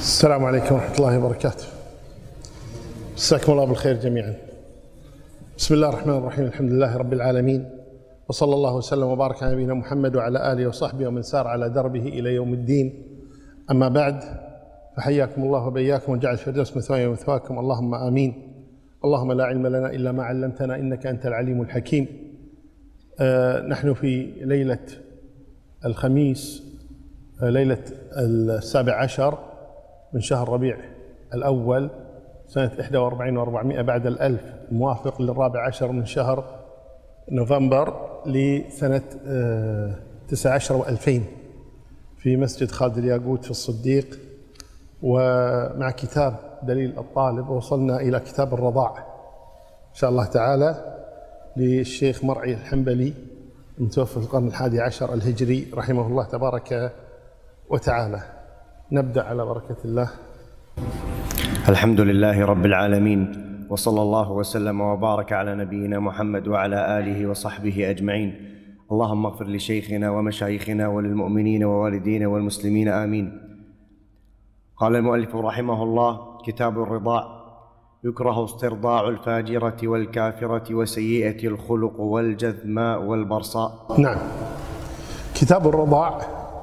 السلام عليكم ورحمة الله وبركاته. مساكم الله بالخير جميعا. بسم الله الرحمن الرحيم، الحمد لله رب العالمين، وصلى الله وسلم وبارك على نبينا محمد وعلى آله وصحبه ومن سار على دربه إلى يوم الدين. أما بعد، فحياكم الله وبياكم وجعل الفردوس مثواي ومثواكم، اللهم آمين. اللهم لا علم لنا إلا ما علمتنا إنك أنت العليم الحكيم. نحن في ليلة الخميس، ليلة 17 من شهر ربيع الأول سنة 41 و400 بعد الألف، الموافق لل14 من شهر نوفمبر لسنة 19 و2000 في مسجد خالد الياقوت في الصديق، ومع كتاب دليل الطالب. وصلنا إلى كتاب الرضاع إن شاء الله تعالى للشيخ مرعي الحنبلي المتوفى في القرن 11 الهجري رحمه الله تبارك وتعالى. نبدأ على بركة الله. الحمد لله رب العالمين، وصلى الله وسلم وبارك على نبينا محمد وعلى آله وصحبه أجمعين. اللهم اغفر لشيخنا ومشايخنا وللمؤمنين ووالدينا والمسلمين آمين. قال المؤلف رحمه الله: كتاب الرضاع. يكره استرضاع الفاجرة والكافرة وسيئة الخلق والجذماء والبرصاء. نعم، كتاب الرضاع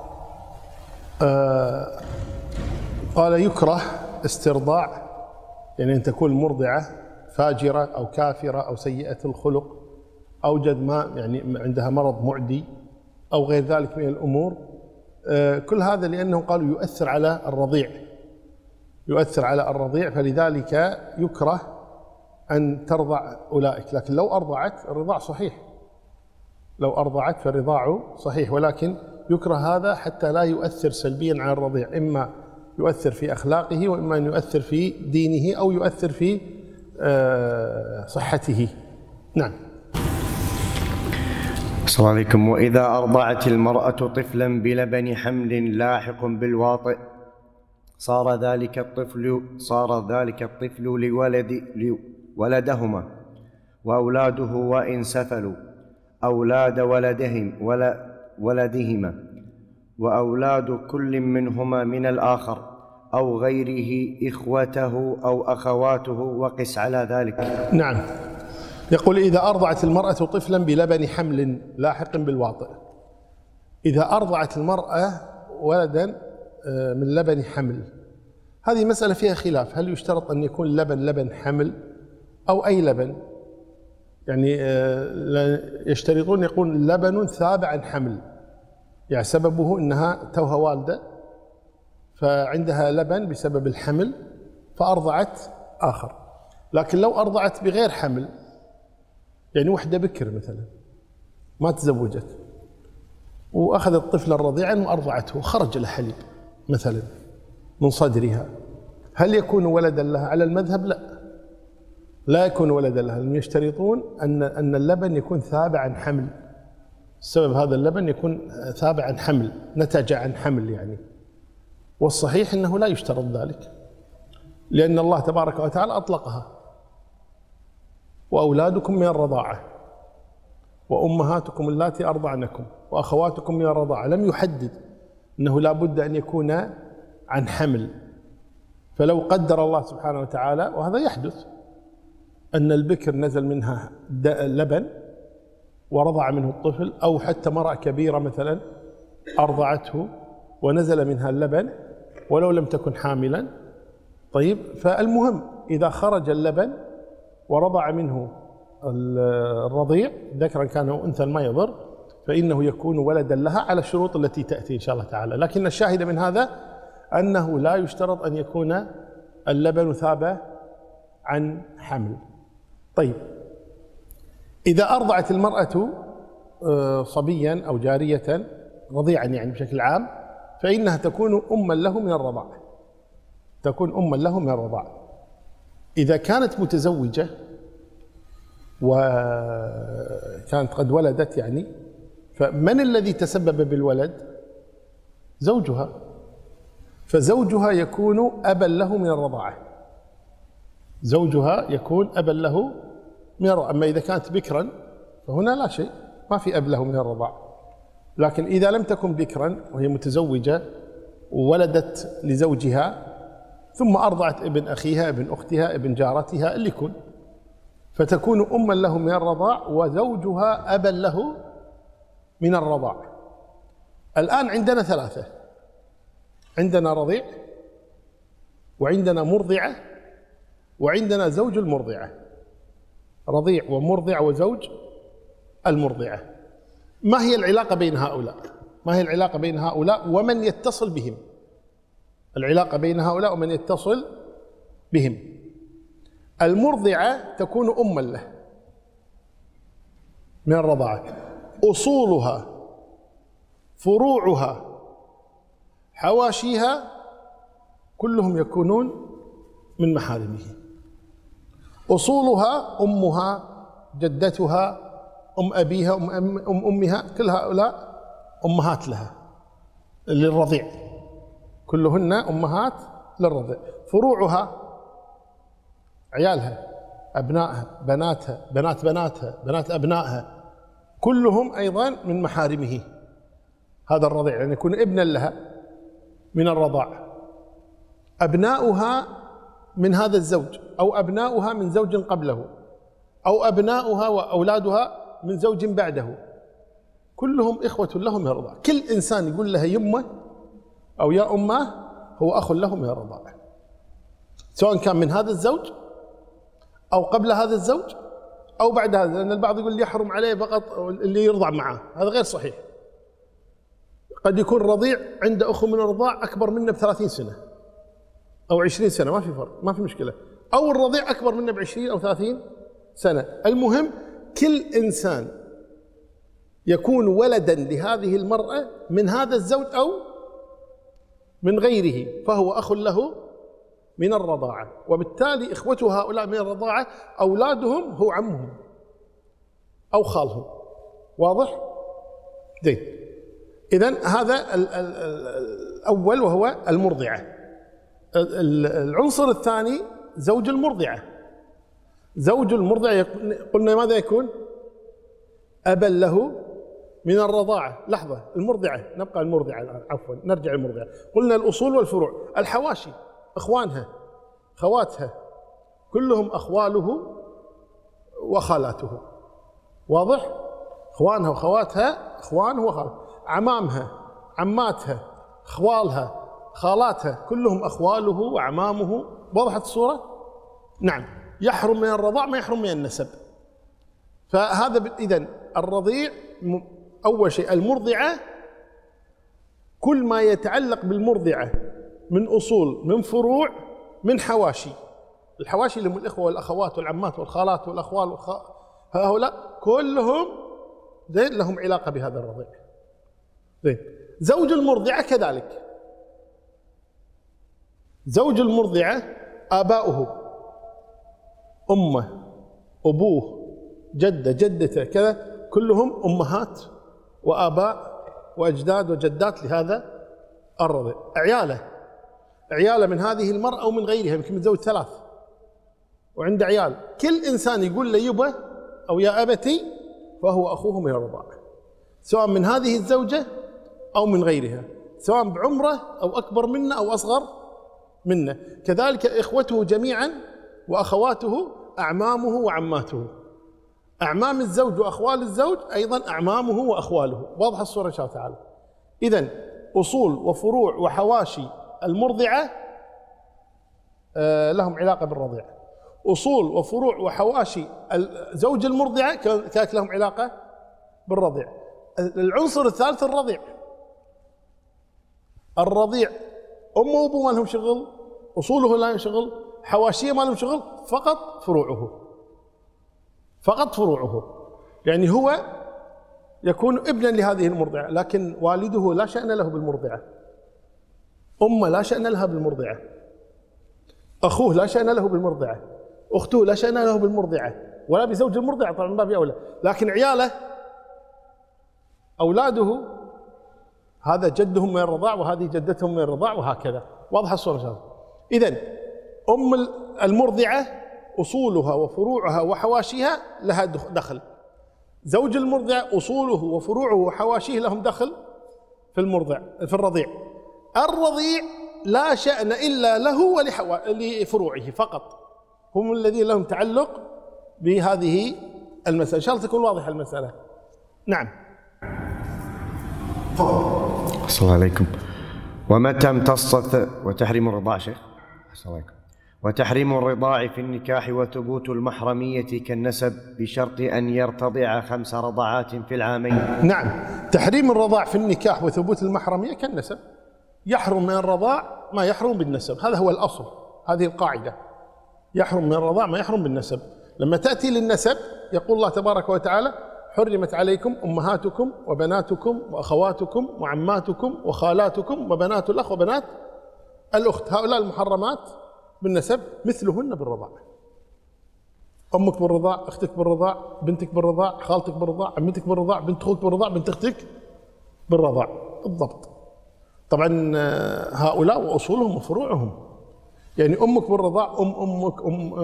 قال يكره استرضاع، يعني أن تكون المرضعة فاجرة أو كافرة أو سيئة الخلق أو جذماء، يعني عندها مرض معدي أو غير ذلك من الأمور. كل هذا لأنه قالوا يؤثر على الرضيع، يؤثر على الرضيع، فلذلك يكره أن ترضع أولئك. لكن لو أرضعت الرضاع صحيح، لو أرضعت فالرضاع صحيح، ولكن يكره هذا حتى لا يؤثر سلبيا على الرضيع، إما يؤثر في أخلاقه وإما أن يؤثر في دينه أو يؤثر في صحته. نعم. السلام عليكم. وإذا أرضعت المرأة طفلا بلبن حمل لاحق بالواطئ صار ذلك الطفل لولدهما وأولاده وإن سفلوا أولاد ولدهما وأولاد كل منهما من الآخر أو غيره إخوته أو أخواته، وقس على ذلك. نعم، يقول: إذا أرضعت المرأة طفلا بلبن حمل لاحق بالواطئ. إذا أرضعت المرأة ولدا من لبن حمل، هذه مسألة فيها خلاف، هل يشترط أن يكون لبن حمل أو أي لبن؟ يعني يشترطون يقول لبن ثابع عن حمل، يعني سببه أنها توها والدة فعندها لبن بسبب الحمل فأرضعت آخر. لكن لو أرضعت بغير حمل، يعني وحدة بكر مثلا ما تزوجت وأخذت طفلا رضيعا وأرضعته وخرج له حليب مثلا من صدرها، هل يكون ولدا لها؟ على المذهب لا يكون ولدا لها، لأنهم يشترطون أن اللبن يكون ثابع عن حمل، السبب هذا اللبن يكون ثابع عن حمل، نتج عن حمل يعني. والصحيح أنه لا يشترط ذلك، لأن الله تبارك وتعالى أطلقها: وأولادكم من الرضاعة وأمهاتكم اللاتي أرضعنكم وأخواتكم من الرضاعة، لم يحدد أنه لا بد أن يكون عن حمل. فلو قدر الله سبحانه وتعالى، وهذا يحدث، أن البكر نزل منها لبن ورضع منه الطفل، أو حتى مرأة كبيرة مثلا أرضعته ونزل منها اللبن ولو لم تكن حاملا. طيب، فالمهم إذا خرج اللبن ورضع منه الرضيع ذكرا كان أو أنثى ما يضر، فإنه يكون ولدا لها على الشروط التي تأتي إن شاء الله تعالى. لكن الشاهد من هذا أنه لا يشترط أن يكون اللبن ثابع عن حمل. طيب، إذا أرضعت المرأة صبيا أو جارية رضيعا يعني بشكل عام، فإنها تكون أما له من الرضاع، تكون أما له من الرضاع. إذا كانت متزوجة وكانت قد ولدت يعني، فمن الذي تسبب بالولد؟ زوجها، فزوجها يكون أبا له من الرضاعة، زوجها يكون أبا له من الرضاعة. أما إذا كانت بكرا فهنا لا شيء، ما في أب له من الرضاعة. لكن إذا لم تكن بكرا وهي متزوجة وولدت لزوجها، ثم أرضعت ابن أخيها، ابن أختها، ابن جارتها، اللي يكون، فتكون أما له من الرضاع وزوجها أبا له من الرضاع. الآن عندنا ثلاثة، عندنا رضيع، وعندنا مرضعة، وعندنا زوج المرضعة. رضيع ومرضع وزوج المرضعة. ما هي العلاقة بين هؤلاء؟ ما هي العلاقة بين هؤلاء ومن يتصل بهم؟ العلاقة بين هؤلاء ومن يتصل بهم. المرضعة تكون أما له من الرضاعة، أصولها، فروعها، حواشيها، كلهم يكونون من محارمه. أصولها أمها، جدتها، أم أبيها، أم أمها، كل هؤلاء أمهات لها للرضيع، كلهن أمهات للرضيع. فروعها عيالها، أبنائها، بناتها، بنات بناتها، بنات أبنائها، كلهم أيضا من محارمه هذا الرضيع، يعني يكون ابنا لها من الرضاع. أبناؤها من هذا الزوج، أو أبناؤها من زوج قبله، أو أبناؤها وأولادها من زوج بعده، كلهم إخوة له من الرضاعة. كل إنسان يقول لها يمه أو يا أمه هو أخ له من الرضاعة، سواء كان من هذا الزوج أو قبل هذا الزوج أو بعد هذا، لأن البعض يقول يحرم عليه فقط اللي يرضع معه، هذا غير صحيح. قد يكون رضيع عنده أخو من الرضاع أكبر منه ب30 سنة أو 20 سنة، ما في فرق، ما في مشكلة، أو الرضيع أكبر منه ب20 أو 30 سنة. المهم كل إنسان يكون ولدا لهذه المرأة من هذا الزوج أو من غيره فهو أخ له من الرضاعة، وبالتالي إخوته هؤلاء من الرضاعة أولادهم هو عمهم أو خالهم. واضح؟ زين. إذن هذا الأول وهو المرضعة. العنصر الثاني زوج المرضعة. زوج المرضعة قلنا ماذا يكون؟ أبا له من الرضاعة. لحظة، المرضعة، نبقى المرضعة الآن، عفوا نرجع المرضعة. قلنا الأصول والفروع، الحواشي، إخوانها، خواتها، كلهم أخواله وخالاته. واضح؟ إخوانها وخواتها، إخوانه وخالاته، عمامها، عماتها، خوالها، خالاتها، كلهم أخواله وأعمامه. وضحت الصورة؟ نعم. يحرم من الرضاع ما يحرم من النسب. فهذا إذن الرضيع أول شيء. المرضعة كل ما يتعلق بالمرضعة من أصول، من فروع، من حواشي. الحواشي اللي هم الإخوة والأخوات والعمات والخالات والأخوال هؤلاء كلهم زين لهم علاقة بهذا الرضيع. زين. زوج المرضعة كذلك. زوج المرضعة آباؤه، أمه، أبوه، جدة، جدته، كذا، كلهم أمهات وآباء وأجداد وجدات لهذا الرضيع. عياله من هذه المرأة أو من غيرها، يمكن متزوج 3 وعنده عيال، كل إنسان يقول له يبا أو يا أبتي فهو أخوه من الرضاعة، سواء من هذه الزوجة أو من غيرها، سواء بعمره أو أكبر منه أو أصغر منه. كذلك إخوته جميعا وأخواته أعمامه وعماته. أعمام الزوج وأخوال الزوج أيضا أعمامه وأخواله. واضح الصورة إن شاء الله تعالى. إذن أصول وفروع وحواشي المرضعة لهم علاقة بالرضيع. أصول وفروع وحواشي زوج المرضعة كذلك لهم علاقة بالرضيع. العنصر الثالث الرضيع. الرضيع أمه وأبوه ما لهم شغل، أصوله لا لهم شغل، حواشيه ما لهم شغل، فقط فروعه. فقط فروعه، يعني هو يكون ابنا لهذه المرضعة، لكن والده لا شأن له بالمرضعة، أمه لا شأن لها بالمرضعة، أخوه لا شأن له بالمرضعة، أخته لا شأن له بالمرضعة، ولا بزوج المرضعة طبعا من باب أولى، لكن عياله أولاده هذا جدهم من الرضاع وهذه جدتهم من الرضاع وهكذا. واضح الصورة؟ إذن أم المرضعة أصولها وفروعها وحواشيها لها دخل. زوج المرضع أصوله وفروعه وحواشيه لهم دخل في الرضيع. الرضيع لا شأن إلا له ولفروعه فقط، هم الذين لهم تعلق بهذه المسألة. إن شاء الله تكون واضحة المسألة. نعم. السلام عليكم. ومتى امتصت وتحريم الرضاع شيخ؟ السلام عليكم. وتحريم الرضاع في النكاح وثبوت المحرمية كالنسب بشرط أن يرتضع 5 رضعات في العامين. نعم، تحريم الرضاع في النكاح وثبوت المحرمية كالنسب، يحرم من الرضاع ما يحرم بالنسب، هذا هو الأصل، هذه القاعدة، يحرم من الرضاع ما يحرم بالنسب. لما تأتي للنسب يقول الله تبارك وتعالى: حرمت عليكم أمهاتكم وبناتكم وأخواتكم وعماتكم وخالاتكم وبنات الأخ وبنات الأخت، هؤلاء المحرمات بالنسب مثلهن بالرضاع. أمك بالرضاع، أختك بالرضاع، بنتك بالرضاع، خالتك بالرضاع، عمتك بالرضاع، بنت أخوك بالرضاع، بنت أختك بالرضاع بالضبط. طبعا هؤلاء وأصولهم وفروعهم، يعني أمك بالرضاع أمك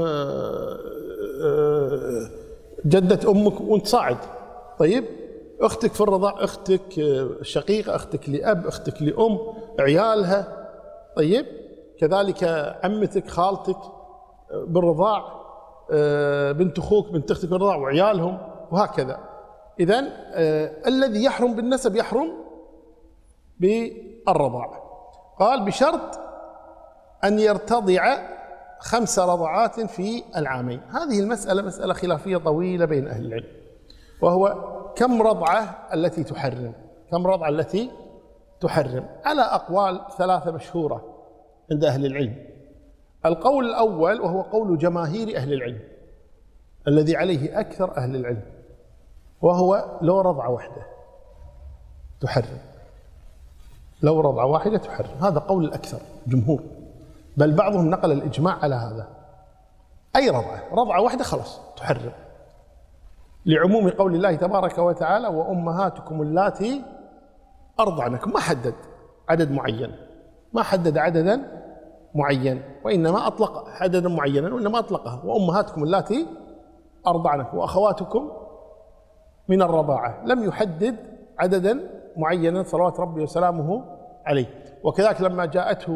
جدة أمك وأنت صاعد. طيب أختك في الرضاع أختك الشقيقة، أختك لأب، أختك لأم، عيالها. طيب كذلك عمتك، خالتك بالرضاع، بنت أخوك، بنت أختك بالرضاع وعيالهم، وهكذا. إذن الذي يحرم بالنسب يحرم بالرضاع. قال بشرط أن يرتضع 5 رضعات في العامين. هذه المسألة مسألة خلافية طويلة بين أهل العلم، وهو كم رضعة التي تحرم، كم رضعة التي تحرم، على أقوال 3 مشهورة عند أهل العلم. القول الأول وهو قول جماهير أهل العلم الذي عليه أكثر أهل العلم، وهو لو رضعة واحدة تحرم، لو رضعة واحدة تحرم، هذا قول الأكثر جمهور، بل بعضهم نقل الإجماع على هذا. أي رضعة واحدة خلاص تحرم، لعموم قول الله تبارك وتعالى: وأمهاتكم اللاتي أرضعنكم. ما حدد عدد معين، ما حدد عددا معين، وإنما أطلق عددا معينا، وإنما أطلقها: وأمهاتكم اللاتي أرضعنكم وأخواتكم من الرضاعة، لم يحدد عددا معينا صلوات ربي وسلامه عليه. وكذلك لما جاءته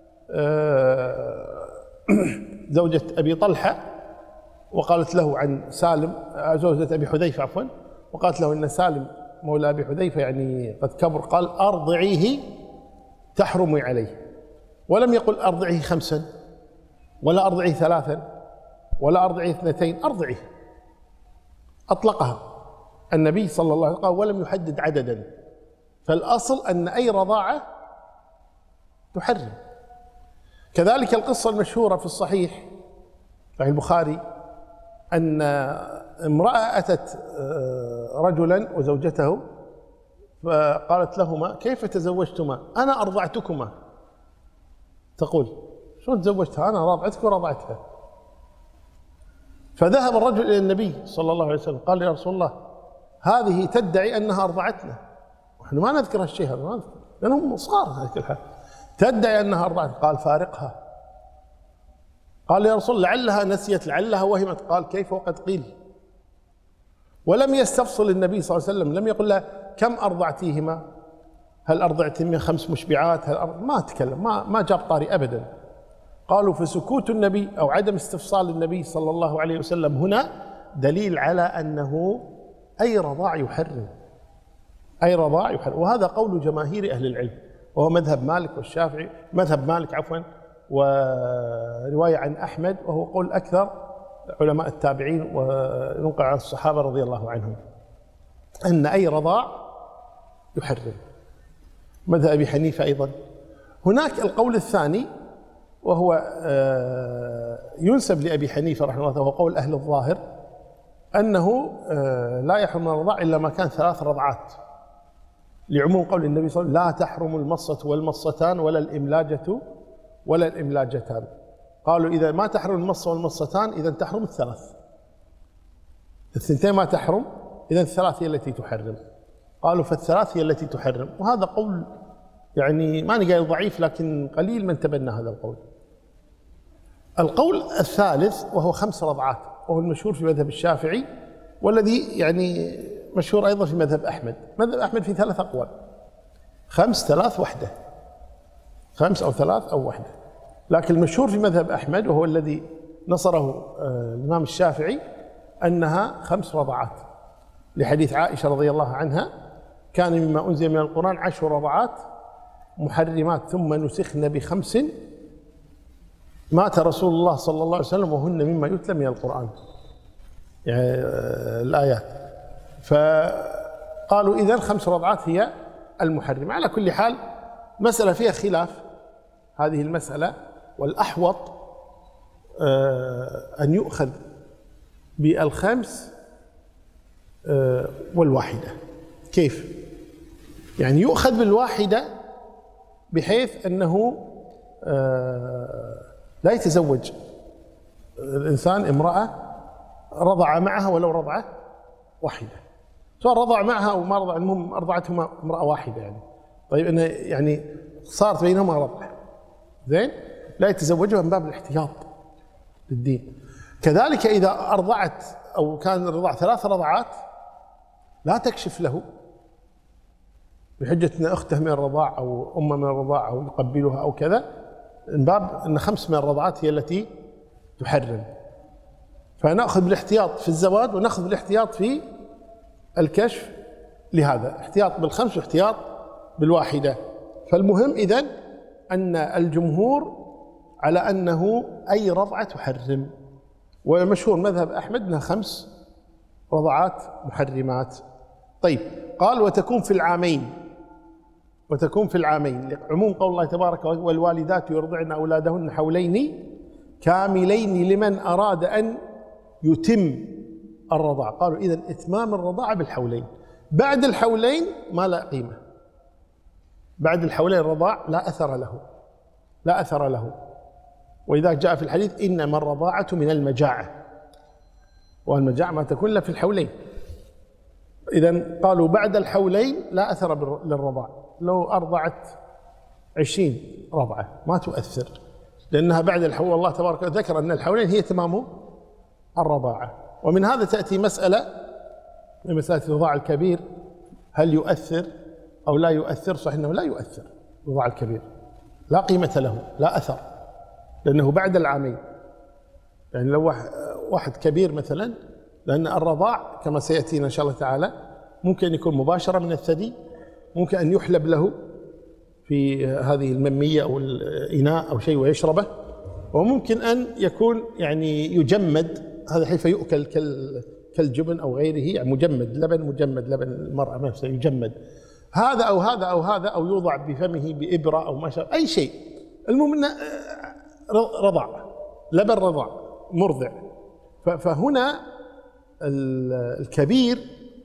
زوجة أبي طلحة وقالت له عن سالم، زوجة أبي حذيفة عفوا، وقالت له إن سالم مولى أبي حذيفة يعني قد كبر، قال: أرضعيه تحرمي عليه، ولم يقل أرضعيه 5 ولا أرضعيه 3 ولا أرضعيه 2، أرضعيه، أطلقها النبي صلى الله عليه وسلم ولم يحدد عددا. فالأصل أن أي رضاعة تحرم. كذلك القصة المشهورة في الصحيح البخاري أن امرأة أتت رجلا وزوجته فقالت لهما: كيف تزوجتما؟ أنا أرضعتكما. تقول: شو تزوجتها؟ أنا رضعتك ورضعتها. فذهب الرجل إلى النبي صلى الله عليه وسلم قال: يا رسول الله، هذه تدعي أنها أرضعتنا، ونحن ما نذكر هالشيء هذا، ما نذكر لأنهم صغار هذيك الحال، تدعي أنها أرضعتنا. قال: فارقها. قال: يا رسول الله، لعلها نسيت، لعلها وهمت. قال: كيف وقد قيل. ولم يستفصل النبي صلى الله عليه وسلم، لم يقل لها كم أرضعتيهما، هل أرضعتهما 5 مشبعات، ما تكلم، ما جاب طاري أبدا. قالوا: فسكوت النبي أو عدم استفصال النبي صلى الله عليه وسلم هنا دليل على أنه أي رضاع يحرم، أي رضاع يحرم. وهذا قول جماهير أهل العلم، وهو مذهب مالك والشافعي، مذهب مالك عفوا، ورواية عن أحمد، وهو قول أكثر علماء التابعين وننقل عن الصحابة رضي الله عنهم أن أي رضاع يحرم. مذهب أبي حنيفة أيضا. هناك القول الثاني وهو ينسب لأبي حنيفة رحمه الله، وهو قول أهل الظاهر، أنه لا يحرم من الرضاع إلا ما كان 3 رضعات، لعموم قول النبي صلى الله عليه وسلم: لا تحرم المصة والمصتان ولا الإملاجة ولا الإملاجتان. قالوا: إذا ما تحرم المصة والمصتان إذا تحرم 3، 2 ما تحرم، إذا 3 هي التي تحرم. قالوا: فال3 هي التي تحرم. وهذا قول يعني ما نقول ضعيف، لكن قليل من تبنى هذا القول. القول الثالث وهو 5 رضعات، وهو المشهور في مذهب الشافعي، والذي يعني مشهور أيضا في مذهب أحمد. مذهب أحمد في 3 أقوال: 5 3 1. 5 أو 3 أو 1. لكن المشهور في مذهب أحمد وهو الذي نصره الإمام الشافعي أنها 5 رضعات، لحديث عائشة رضي الله عنها: كان مما أنزل من القرآن 10 رضعات محرمات ثم نسخن ب5 مات رسول الله صلى الله عليه وسلم وهن مما يتلى من القرآن، يعني الآيات. فقالوا إذن 5 رضعات هي المحرمة. على كل حال مسألة فيها خلاف هذه المسألة، والأحوط أن يؤخذ بال5 والواحدة. كيف؟ يعني يؤخذ بالواحدة بحيث أنه لا يتزوج الإنسان امرأة رضع معها ولو رضعة واحدة، سواء رضع معها أو ما رضع، المهم أرضعتهما امرأة واحدة يعني. طيب أنه يعني صارت بينهما رضع، زين، لا يتزوجها من باب الاحتياط للدين. كذلك إذا أرضعت أو كان الرضاع 3 رضعات لا تكشف له بحجة أن أخته من الرضاع أو أمه من الرضاع أو يقبلها أو كذا، من باب أن 5 من الرضعات هي التي تحرم. فنأخذ بالاحتياط في الزواج ونأخذ بالاحتياط في الكشف، لهذا احتياط بال5 واحتياط بالواحدة. فالمهم إذن أن الجمهور على أنه أي رضعة تحرم، ومشهور مذهب أحمد أنها 5 رضعات محرمات. طيب، قال وتكون في العامين، وتكون في العامين لعموم قول الله تبارك: والوالدات يرضعن أولادهن حولين كاملين لمن أراد أن يتم الرضاع. قالوا إذن إتمام الرضاعة بالحولين، بعد الحولين ما لا قيمة، بعد الحولين الرضاع لا أثر له، لا أثر له. وإذا جاء في الحديث: إنما الرضاعة من المجاعة، والمجاعة ما تكون إلا في الحولين. إذن قالوا بعد الحولين لا أثر للرضاع، لو أرضعت 20 رضعة ما تؤثر، لأنها بعد الحول. الله تبارك وتعالى ذكر أن الحولين هي تمام الرضاعة. ومن هذا تأتي مسألة من مسألة الرضاع الكبير، هل يؤثر أو لا يؤثر؟ صحيح أنه لا يؤثر. الرضاع الكبير لا قيمة له، لا أثر، لأنه بعد العامين. يعني لو واحد كبير مثلا، لأن الرضاع كما سيأتينا إن شاء الله تعالى ممكن يكون مباشرة من الثدي، ممكن أن يحلب له في هذه الممية أو الإناء أو شيء ويشربه، وممكن أن يكون يعني يجمد، هذا حيث يؤكل كالجبن أو غيره، يعني مجمد لبن، مجمد لبن المرأة نفسها يجمد، هذا أو هذا أو هذا، أو يوضع بفمه بإبرة أو ما شابه أي شيء، المهم أنه رضع، لبن رضع مرضع. فهنا الكبير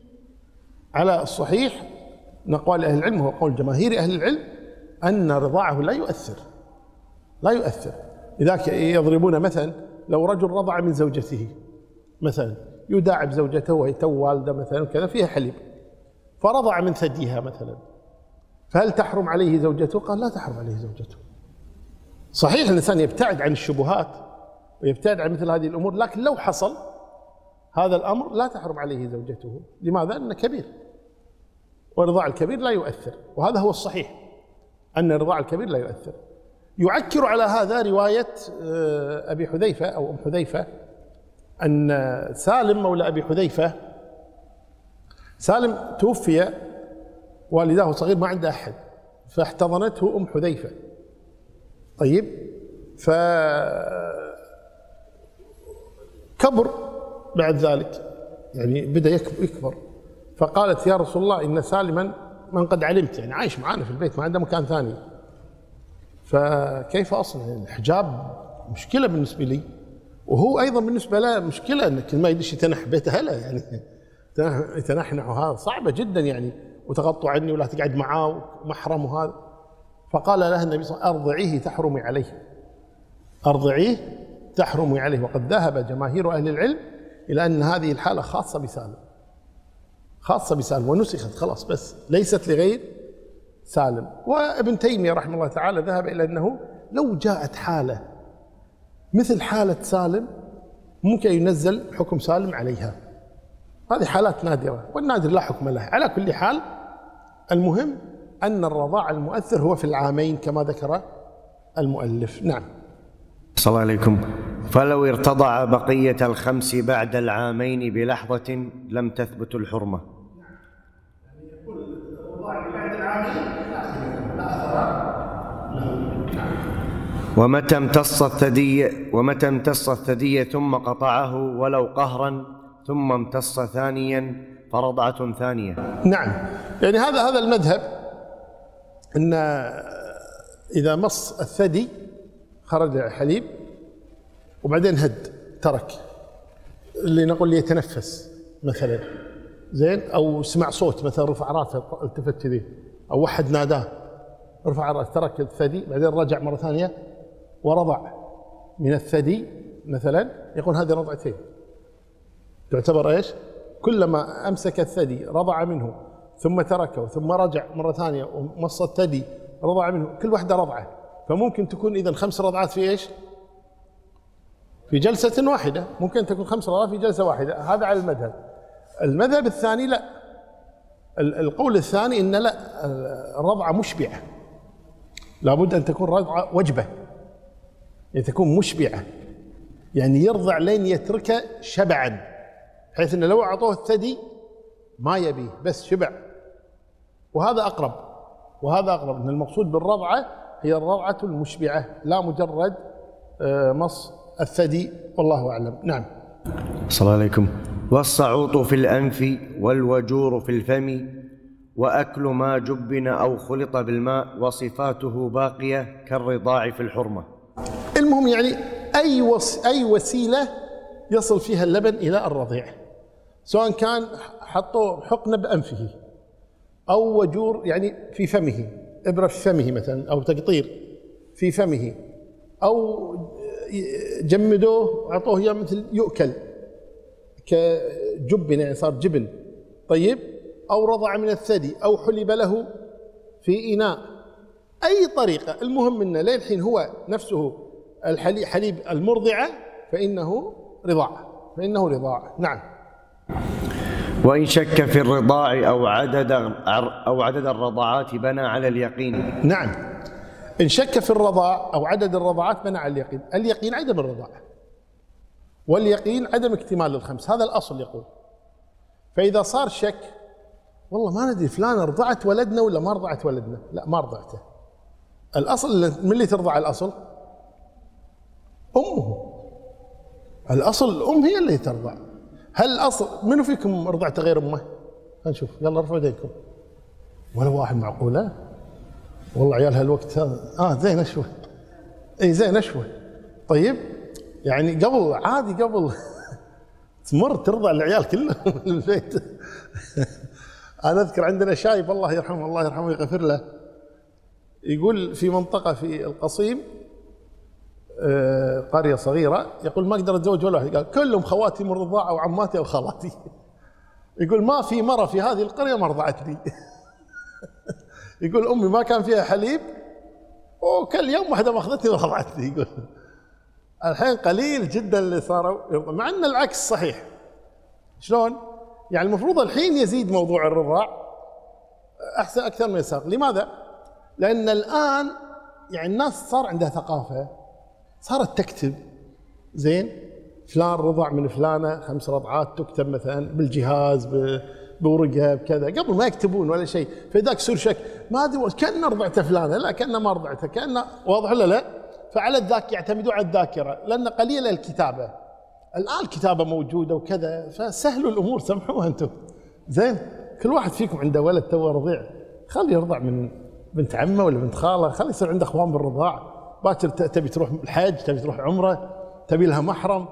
على الصحيح نقول أهل العلم، هو قول جماهير أهل العلم، أن رضاعه لا يؤثر، لا يؤثر. لذلك يضربون مثلا لو رجل رضع من زوجته مثلا، يداعب زوجته وهي تو والدة مثلا كذا فيها حليب، فرضع من ثديها مثلا، فهل تحرم عليه زوجته؟ قال لا تحرم عليه زوجته. صحيح الإنسان يبتعد عن الشبهات ويبتعد عن مثل هذه الأمور، لكن لو حصل هذا الأمر لا تحرم عليه زوجته. لماذا؟ لأنه كبير، ورضاع الكبير لا يؤثر، وهذا هو الصحيح أن رضاع الكبير لا يؤثر. يعكر على هذا رواية أبي حذيفة أو أم حذيفة، أن سالم مولى أبي حذيفة، سالم توفي والداه صغير ما عنده أحد، فاحتضنته أم حذيفة. طيب، فكبر بعد ذلك، يعني بدأ يكبر، فقالت يا رسول الله إن سالما من قد علمت، يعني عايش معانا في البيت ما عنده مكان ثاني، فكيف أصنع؟ الحجاب مشكلة بالنسبة لي، وهو أيضا بالنسبة له مشكلة، أنك ما يدش يتنح بيت أهله، يعني يتنحنح، وهذا صعبة جدا يعني، وتغطوا عني ولا تقعد معاه محرم وهذا. فقال لها النبي صلى الله عليه وسلم أرضعيه تحرمي عليه، أرضعيه تحرمي عليه. وقد ذهب جماهير أهل العلم إلى أن هذه الحالة خاصة بسالم، خاصة بسالم ونسخت خلاص، بس ليست لغير سالم. وابن تيمية رحمه الله تعالى ذهب إلى أنه لو جاءت حالة مثل حالة سالم ممكن ينزل حكم سالم عليها، هذه حالات نادرة، والنادر لا حكم له. على كل حال المهم أن الرضاع المؤثر هو في العامين كما ذكر المؤلف. نعم. صلى الله عليكم. فلو ارتضع بقية الخمس بعد العامين بلحظة لم تثبت الحرمة. ومتى امتص الثدي ثم قطعه ولو قهرا ثم امتص ثانيا فرضعة ثانية. نعم، يعني هذا المذهب، ان اذا مص الثدي خرج حليب وبعدين هد ترك، اللي نقول لي يتنفس مثلا، زين، او سمع صوت مثلا رفع راسه التفت كذي، او واحد ناداه رفع راسه ترك الثدي بعدين رجع مره ثانيه ورضع من الثدي مثلا، يقول هذه رضعتين، تعتبر ايش؟ كلما امسك الثدي رضع منه ثم تركه ثم رجع مره ثانيه ومص الثدي رضع منه، كل واحده رضعه، فممكن تكون اذا 5 رضعات في ايش؟ في جلسة واحدة، ممكن تكون 5 رضعات في جلسة واحدة. هذا على المذهب. المذهب الثاني لا، القول الثاني ان لا، الرضعة مشبعة، لابد ان تكون رضعة وجبة، يعني تكون مشبعة، يعني يرضع لين يتركه شبعا، بحيث انه لو اعطوه الثدي ما يبيه بس شبع. وهذا اقرب، ان المقصود بالرضعة هي الرضعة المشبعة، لا مجرد مص الثدي، والله اعلم. نعم. صلى الله عليكم. والصعوط في الانف والوجور في الفم واكل ما جبن او خلط بالماء وصفاته باقيه كالرضاع في الحرمه. المهم يعني اي وسيله يصل فيها اللبن الى الرضيع، سواء كان حطوا حقنه بانفه او وجور يعني في فمه، ابره في فمه مثلا، او تقطير في فمه، او جمدوه وعطوه اياه مثل يؤكل كجبن، يعني صار جبن، طيب، او رضع من الثدي، او حلب له في اناء، اي طريقه، المهم انه للحين هو نفسه حليب المرضعه فانه رضاع. نعم. وان شك في الرضاع او عدد الرضعات بنى على اليقين. نعم، إن شك في الرضاع أو عدد الرضعات بنى على اليقين. اليقين عدم الرضاع، واليقين عدم اكتمال الخمس، هذا الأصل يقول. فإذا صار شك، والله ما ندري فلانة رضعت ولدنا ولا ما رضعت ولدنا، لا ما رضعته، الأصل من اللي ترضع الأصل؟ أمه، الأصل الأم هي اللي ترضع. هل الأصل منو فيكم رضعته غير أمه؟ نشوف، يلا ارفعوا يديكم. ولا واحد معقولة؟ والله عيال هالوقت هذا زين اشوى، اي زين اشوى. طيب يعني قبل عادي، قبل تمر ترضع العيال كلهم البيت. انا اذكر عندنا شايب الله يرحمه ويغفر له، يقول في منطقه في القصيم، قريه صغيره، يقول ما اقدر اتزوج ولا واحد، قال كلهم خواتي من الرضاعه وعماتي وخالاتي. يقول ما في مره في هذه القريه ما رضعتني. يقول امي ما كان فيها حليب وكل يوم واحده ماخذتني ورضعتني. يقول الحين قليل جدا اللي صاروا، مع ان العكس صحيح. شلون؟ يعني المفروض الحين يزيد موضوع الرضاع احسن اكثر من السابق. لماذا؟ لان الان يعني الناس صار عندها ثقافه، صارت تكتب، زين، فلان رضع من فلانه 5 رضعات، تكتب مثلا بالجهاز بورقه بكذا، قبل ما يكتبون ولا شيء، فذاك يصير شك، ما ادري كأنه رضعت فلانه، لا كأنه ما رضعته، كأنه، واضح ولا لا؟ فعلى الذاك يعتمدون على الذاكره، لان قليله الكتابه. الان الكتابه موجوده وكذا، فسهلوا الامور، سمحوها انتم. زين، كل واحد فيكم عنده ولد توه رضيع، خليه يرضع من بنت عمه ولا بنت خاله، خليه يصير عنده اخوان بالرضاع. باكر تبي تروح الحج، تبي تروح عمره، تبي لها محرم،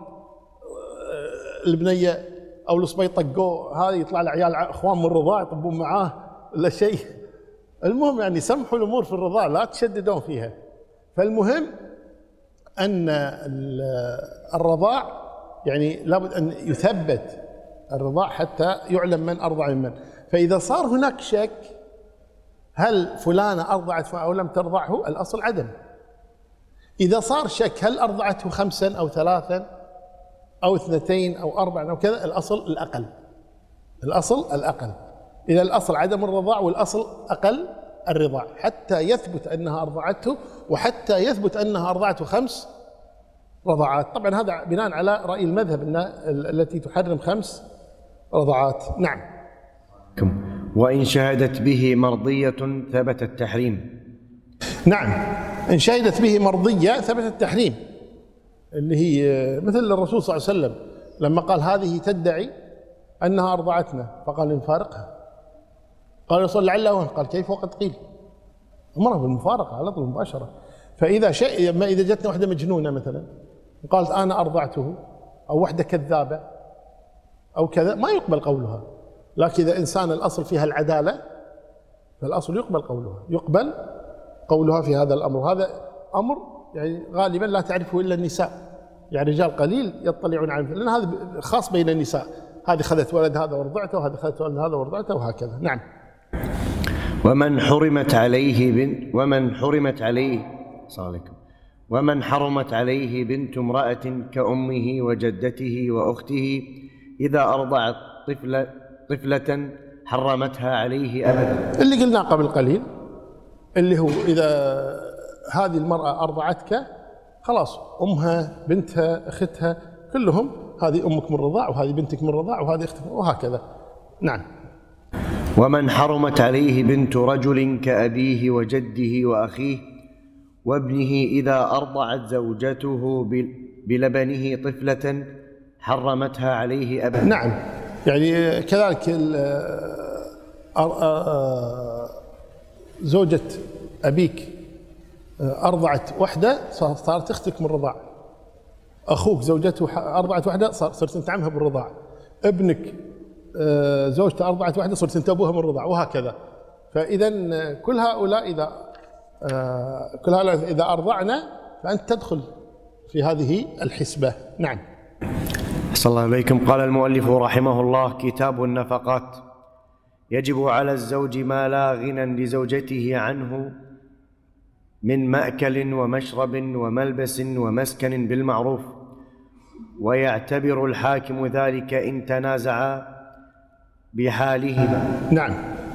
البنيه او الصبي طقوه، هذا يطلع له عيال اخوان من الرضاع يطبون معاه ولا شيء. المهم يعني سمحوا الامور في الرضاع، لا تشددون فيها. فالمهم ان الرضاع يعني لابد ان يثبت الرضاع حتى يعلم من ارضع من. فاذا صار هناك شك هل فلانه ارضعت او لم ترضعه، الاصل عدم. اذا صار شك هل ارضعته 5 أو 3 أو 2 أو 4 أو كذا، الأصل الأقل. الأصل الأقل. إذا الأصل عدم الرضاع والأصل أقل، الرضاع، حتى يثبت أنها أرضعته وحتى يثبت أنها أرضعته 5 رضعات. طبعا هذا بناء على رأي المذهب أن التي تحرم 5 رضعات. نعم. وإن شهدت به مرضية ثبت التحريم. نعم، إن شهدت به مرضية ثبت التحريم، اللي هي مثل الرسول صلى الله عليه وسلم لما قال هذه تدعي أنها أرضعتنا فقال نفارقها. قال رسول لعله وهن، قال كيف وقد قيل؟ أمره بالمفارقة على طول مباشرة. فإذا شيء ما إذا جتنا واحدة مجنونة مثلا وقالت أنا أرضعته، أو واحدة كذابة أو كذا، ما يقبل قولها. لكن إذا إنسان الأصل فيها العدالة فالأصل يقبل قولها في هذا الأمر. هذا أمر يعني غالبا لا تعرفه إلا النساء، يعني رجال قليل يطلعون عنه، لأن هذا خاص بين النساء، هذه خذت ولد هذا ورضعته وهذه خذت ولد هذا ورضعته وهكذا. نعم. ومن حرمت عليه بنت امرأة كأمه وجدته وأخته إذا أرضعت طفلة حرمتها عليه أبدا. اللي قلناه قبل قليل، اللي هو إذا هذه المرأة أرضعتك خلاص، أمها بنتها أختها كلهم، هذه أمك من الرضاع وهذه بنتك من الرضاع وهذه أختك وهكذا. نعم. ومن حرمت عليه بنت رجل كأبيه وجده وأخيه وابنه إذا أرضعت زوجته بلبنه طفلة حرمتها عليه أبدا. نعم، يعني كذلك زوجة أبيك أرضعت وحدة صارت أختك من الرضاع، أخوك زوجته أرضعت وحدة صرت أنت عمها بالرضاع، ابنك زوجته أرضعت وحدة صرت أنت أبوها من الرضاع وهكذا. فإذا كل هؤلاء إذا أرضعنا فأنت تدخل في هذه الحسبة. نعم. صلى الله عليكم. قال المؤلف رحمه الله: كتاب النفقات. يجب على الزوج ما لا غنى لزوجته عنه من مأكل ومشرب وملبس ومسكن بالمعروف، ويعتبر الحاكم ذلك إن تنازع بحالهما. نعم.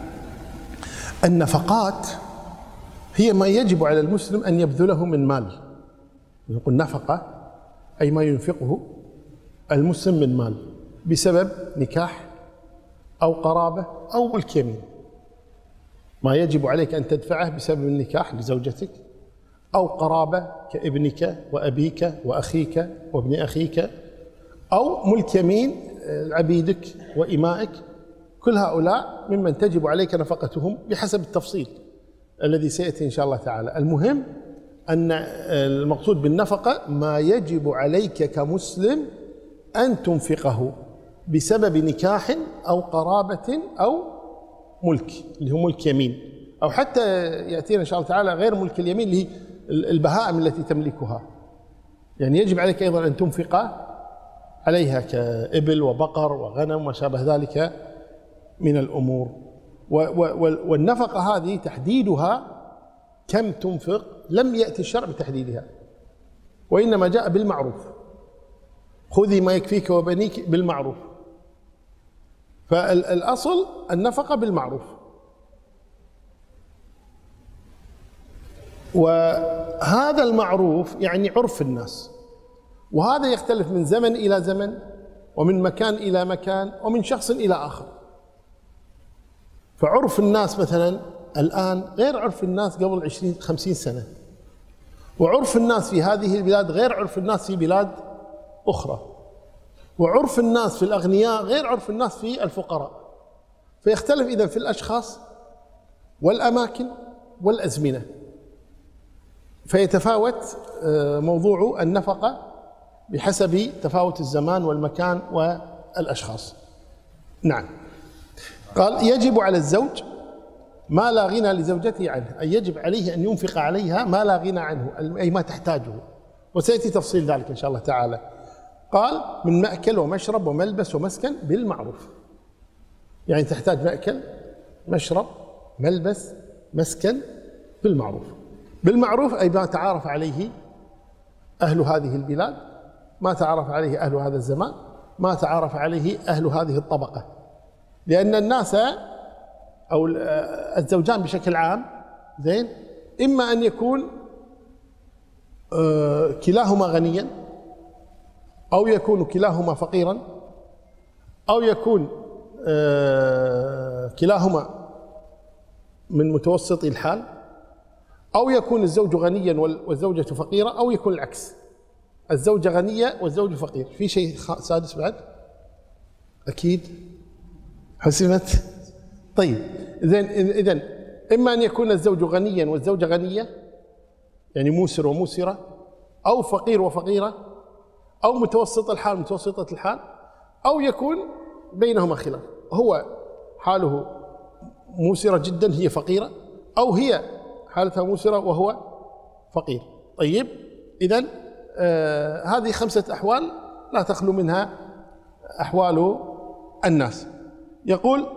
النفقات هي ما يجب على المسلم أن يبذله من مال. نقول نفقة أي ما ينفقه المسلم من مال بسبب نكاح أو قرابة أو ملك يمين. ما يجب عليك أن تدفعه بسبب النكاح لزوجتك، أو قرابة كابنك وأبيك وأخيك وابن أخيك، أو ملك يمين عبيدك وإمائك. كل هؤلاء ممن تجب عليك نفقتهم بحسب التفصيل الذي سيأتي إن شاء الله تعالى. المهم أن المقصود بالنفقة ما يجب عليك كمسلم أن تنفقه بسبب نكاح أو قرابة أو ملك اللي هو ملك يمين، أو حتى يأتينا إن شاء الله تعالى غير ملك اليمين اللي هي البهائم التي تملكها. يعني يجب عليك أيضا أن تنفق عليها كإبل وبقر وغنم وما شابه ذلك من الأمور. والنفقة هذه تحديدها كم تنفق لم يأتي الشرع بتحديدها، وإنما جاء بالمعروف: خذي ما يكفيك وبنيك بالمعروف. فالأصل النفقة بالمعروف، وهذا المعروف يعني عرف الناس، وهذا يختلف من زمن إلى زمن ومن مكان إلى مكان ومن شخص إلى آخر. فعرف الناس مثلا الآن غير عرف الناس قبل 20-50 سنة، وعرف الناس في هذه البلاد غير عرف الناس في بلاد أخرى، وعرف الناس في الأغنياء غير عرف الناس في الفقراء. فيختلف إذن في الأشخاص والأماكن والأزمنة، فيتفاوت موضوع النفقة بحسب تفاوت الزمان والمكان والأشخاص. نعم. قال: يجب على الزوج ما لا غنى لزوجته عنه، أي يجب عليه أن ينفق عليها ما لا غنى عنه، أي ما تحتاجه، وسيأتي تفصيل ذلك إن شاء الله تعالى. قال: من مأكل ومشرب وملبس ومسكن بالمعروف. يعني تحتاج مأكل، مشرب، ملبس، مسكن بالمعروف. بالمعروف أي ما تعارف عليه أهل هذه البلاد، ما تعارف عليه أهل هذا الزمان، ما تعارف عليه أهل هذه الطبقة. لأن الناس أو الزوجان بشكل عام زين، إما أن يكون كلاهما غنيا، أو يكون كلاهما فقيرا، أو يكون كلاهما من متوسطي الحال، أو يكون الزوج غنيا والزوجة فقيرة، أو يكون العكس، الزوجة غنية والزوج فقير. في شيء سادس بعد؟ أكيد حسمت. طيب إذن إما أن يكون الزوج غنيا والزوجة غنية، يعني موسر وموسرة، أو فقير وفقيرة، أو متوسط الحال متوسطة الحال، أو يكون بينهما خلاف، هو حاله موسرة جدا هي فقيرة، أو هي حالتها موسرة وهو فقير. طيب إذن هذه 5 أحوال لا تخلو منها أحوال الناس. يقول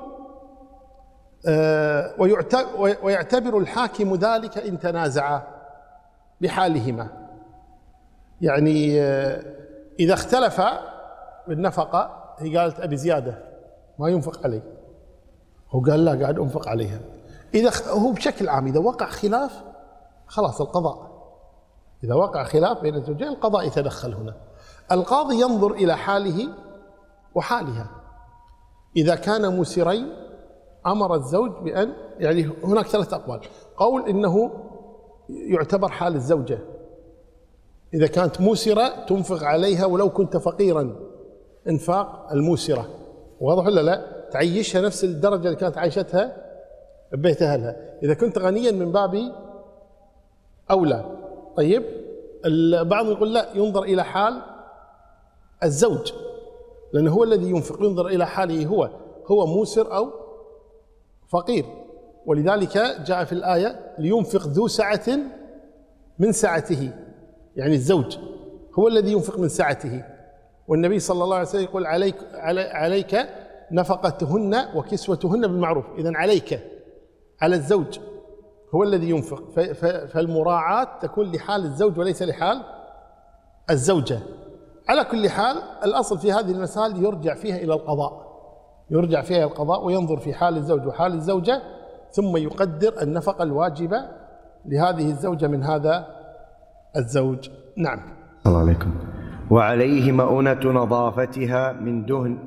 ويعتبر الحاكم ذلك إن تنازعا بحالهما، يعني إذا اختلفا بالنفقة، هي قالت أبي زيادة ما ينفق علي، هو قال لا قاعد أنفق عليها. إذا هو بشكل عام إذا وقع خلاف خلاص القضاء، إذا وقع خلاف بين الزوجين القضاء يتدخل هنا. القاضي ينظر إلى حاله وحالها. إذا كان موسرين أمر الزوج بأن، يعني هناك 3 أقوال. قول إنه يعتبر حال الزوجة، إذا كانت موسرة تنفق عليها ولو كنت فقيرا، إنفاق الموسرة، واضح ولا لا؟ تعيشها نفس الدرجة اللي كانت عايشتها ببيت أهلها. إذا كنت غنيا من باب أولى. طيب البعض يقول لا، ينظر إلى حال الزوج، لأنه هو الذي ينفق، ينظر إلى حاله هو موسر أو فقير. ولذلك جاء في الآية لينفق ذو سعة من سعته، يعني الزوج هو الذي ينفق من سعته. والنبي صلى الله عليه وسلم يقول عليك نفقتهن وكسوتهن بالمعروف. إذن عليك، على الزوج هو الذي ينفق، فالمراعاة تكون لحال الزوج وليس لحال الزوجة. على كل حال الأصل في هذه المسائل يرجع فيها إلى القضاء، يرجع فيها إلى القضاء وينظر في حال الزوج وحال الزوجة، ثم يقدر النفقة الواجبة لهذه الزوجة من هذا الزوج. نعم. الله عليكم. وعليه مؤنة نظافتها من دهن،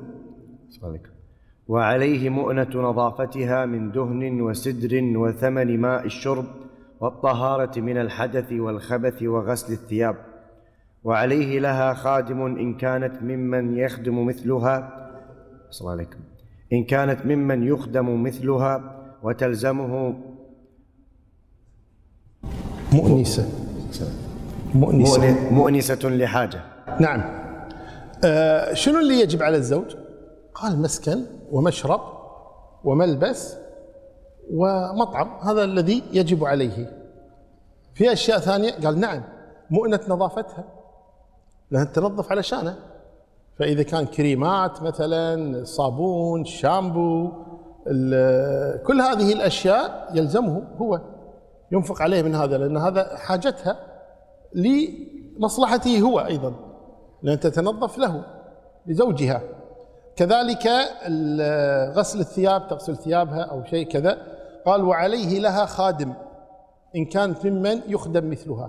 وعليه مؤنة نظافتها من دهن وسدر وثمن ماء الشرب والطهارة من الحدث والخبث وغسل الثياب. وعليه لها خادم إن كانت ممن يخدم مثلها، صلى الله عليكم، إن كانت ممن يخدم مثلها، وتلزمه مؤنسة لحاجة. نعم. شنو اللي يجب على الزوج؟ قال مسكن ومشرب وملبس ومطعم، هذا الذي يجب عليه. في أشياء ثانية قال نعم، مؤنة نظافتها، لأنها تنظف علشانه. فإذا كان كريمات مثلا، صابون، شامبو، كل هذه الأشياء يلزمه هو ينفق عليه من هذا، لأن هذا حاجتها لمصلحته هو أيضا، لأن تتنظف له لزوجها. كذلك غسل الثياب، تغسل ثيابها أو شيء كذا. قال وعليه لها خادم إن كانت ممن يخدم مثلها.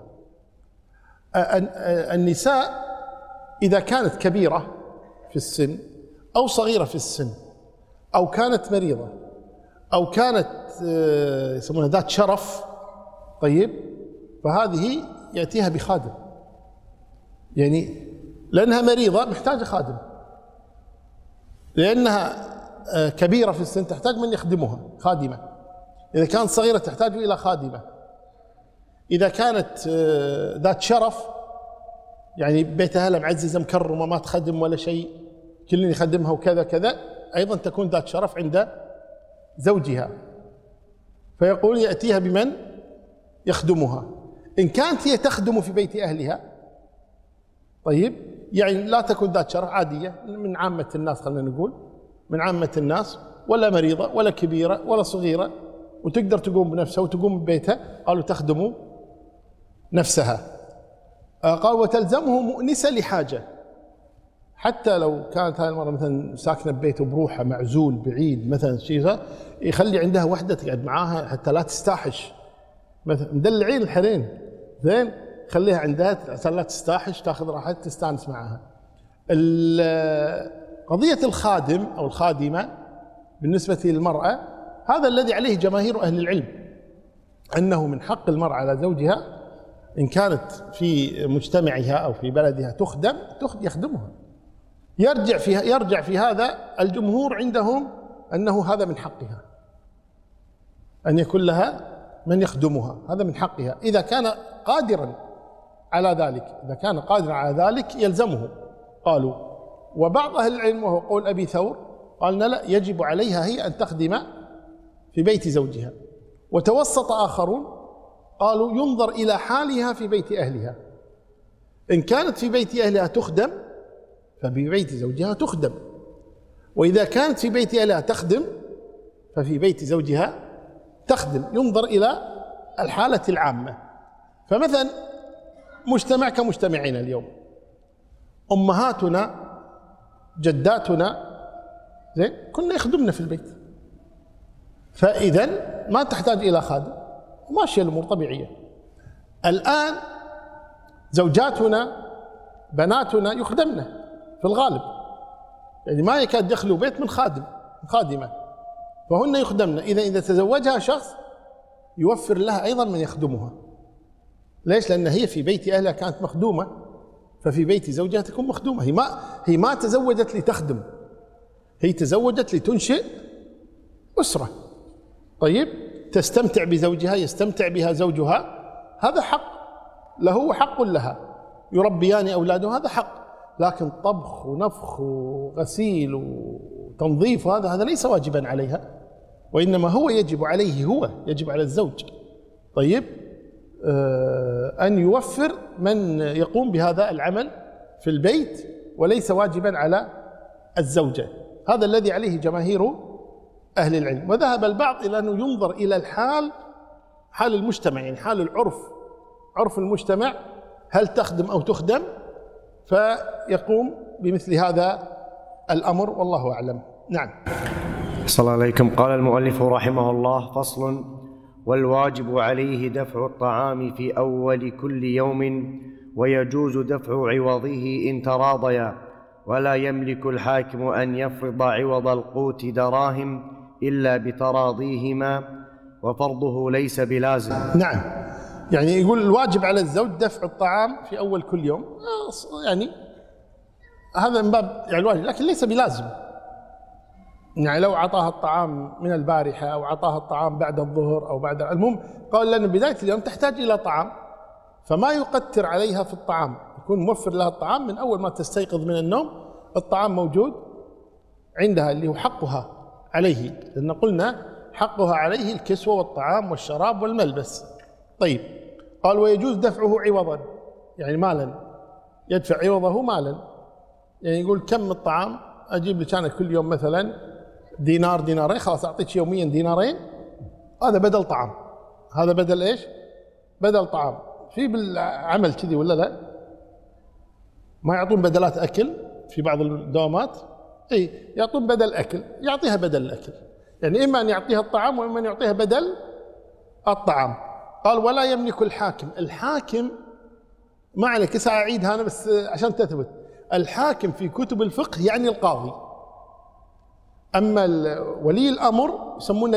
النساء إذا كانت كبيرة في السن أو صغيرة في السن، أو كانت مريضة، أو كانت يسمونها ذات شرف، طيب، فهذه يأتيها بخادم، يعني لأنها مريضة محتاجة خادم، لأنها كبيرة في السن تحتاج من يخدمها، خادمة. إذا كانت صغيرة تحتاج إلى خادمة. إذا كانت ذات شرف، يعني بيت أهلها معززة مكرمة ما تخدم ولا شيء، كل يخدمها وكذا كذا، أيضا تكون ذات شرف عند زوجها، فيقول يأتيها بمن يخدمها. إن كانت هي تخدم في بيت أهلها، طيب، يعني لا تكون ذات شرف، عادية من عامة الناس، خلينا نقول من عامة الناس، ولا مريضة ولا كبيرة ولا صغيرة، وتقدر تقوم بنفسها وتقوم ببيتها، قالوا تخدم نفسها. قال وتلزمه مؤنسة لحاجة، حتى لو كانت هاي المرأة مثلا ساكنة ببيته بروحها معزول بعيد مثلا شيء، يخلي عندها وحدة تقعد معاها حتى لا تستاحش مثلا مدلعين الحريم زين، خليها عندها عشان لا تستاحش، تاخذ راحتها تستانس معها. قضية الخادم أو الخادمة بالنسبة للمرأة، هذا الذي عليه جماهير أهل العلم، أنه من حق المرأة على زوجها إن كانت في مجتمعها أو في بلدها تخدم يخدمها. يرجع في هذا الجمهور عندهم أنه هذا من حقها أن يكون لها من يخدمها، هذا من حقها إذا كان قادرا على ذلك. إذا كان قادرا على ذلك يلزمه قالوا. وبعض أهل العلم وهو قول أبي ثور قالنا لا، يجب عليها هي أن تخدم في بيت زوجها. وتوسط آخرون قالوا ينظر إلى حالها في بيت أهلها، إن كانت في بيت أهلها تخدم ففي بيت زوجها تخدم، وإذا كانت في بيت أهلها تخدم ففي بيت زوجها تخدم. ينظر إلى الحالة العامة. فمثلا مجتمع كمجتمعنا اليوم، أمهاتنا جداتنا زين كنا يخدمنا في البيت، فإذا ما تحتاج إلى خادم، ماشية الأمور طبيعية. الآن زوجاتنا بناتنا يخدمنا في الغالب، يعني ما يكاد يخلو بيت من خادمة، فهن يخدمن. إذا تزوجها شخص يوفر لها أيضا من يخدمها. ليش؟ لأن هي في بيت أهلها كانت مخدومة، ففي بيت زوجها تكون مخدومة. هي ما تزوجت لتخدم، هي تزوجت لتنشئ أسرة. طيب، تستمتع بزوجها، يستمتع بها زوجها، هذا حق له وحق لها، يربيان أولاده، هذا حق. لكن طبخ ونفخ وغسيل وتنظيف هذا ليس واجبا عليها، وإنما هو يجب على الزوج. طيب، أن يوفر من يقوم بهذا العمل في البيت، وليس واجبا على الزوجة. هذا الذي عليه جماهير أهل العلم. وذهب البعض إلى أنه ينظر إلى حال المجتمع، يعني حال العرف، عرف المجتمع، هل تخدم أو تخدم، فيقوم بمثل هذا الأمر، والله أعلم. نعم. صلى الله عليكم. قال المؤلف رحمه الله: فصل: والواجب عليه دفع الطعام في أول كل يوم، ويجوز دفع عوضه إن تراضيا، ولا يملك الحاكم أن يفرض عوض القوت دراهم إلا بتراضيهما، وفرضه ليس بلازم. نعم، يعني يقول الواجب على الزوج دفع الطعام في أول كل يوم، يعني هذا من باب يعني الواجب، لكن ليس بلازم. يعني لو أعطاها الطعام من البارحة أو أعطاها الطعام بعد الظهر أو بعد، المهم قال لأن بداية اليوم تحتاج إلى طعام، فما يقتر عليها في الطعام، يكون موفر لها الطعام من أول ما تستيقظ من النوم، الطعام موجود عندها اللي هو حقها عليه، لأن قلنا حقها عليه الكسوة والطعام والشراب والملبس. طيب، قال ويجوز دفعه عوضا، يعني مالا، يدفع عوضه مالا. يعني يقول كم الطعام، أجيب لك أنا كل يوم مثلا دينار دينارين، خلاص أعطيك يوميا دينارين، هذا بدل طعام. هذا بدل إيش؟ بدل طعام. في بالعمل كذي ولا لا؟ ما يعطون بدلات أكل في بعض الدوامات؟ إيه، يعطون بدل أكل، يعطيها بدل الأكل، يعني إما أن يعطيها الطعام وإما أن يعطيها بدل الطعام. قال ولا يملك الحاكم ما عليك، سأعيدها أنا بس عشان تثبت. الحاكم في كتب الفقه يعني القاضي، أما ولي الأمر يسمونه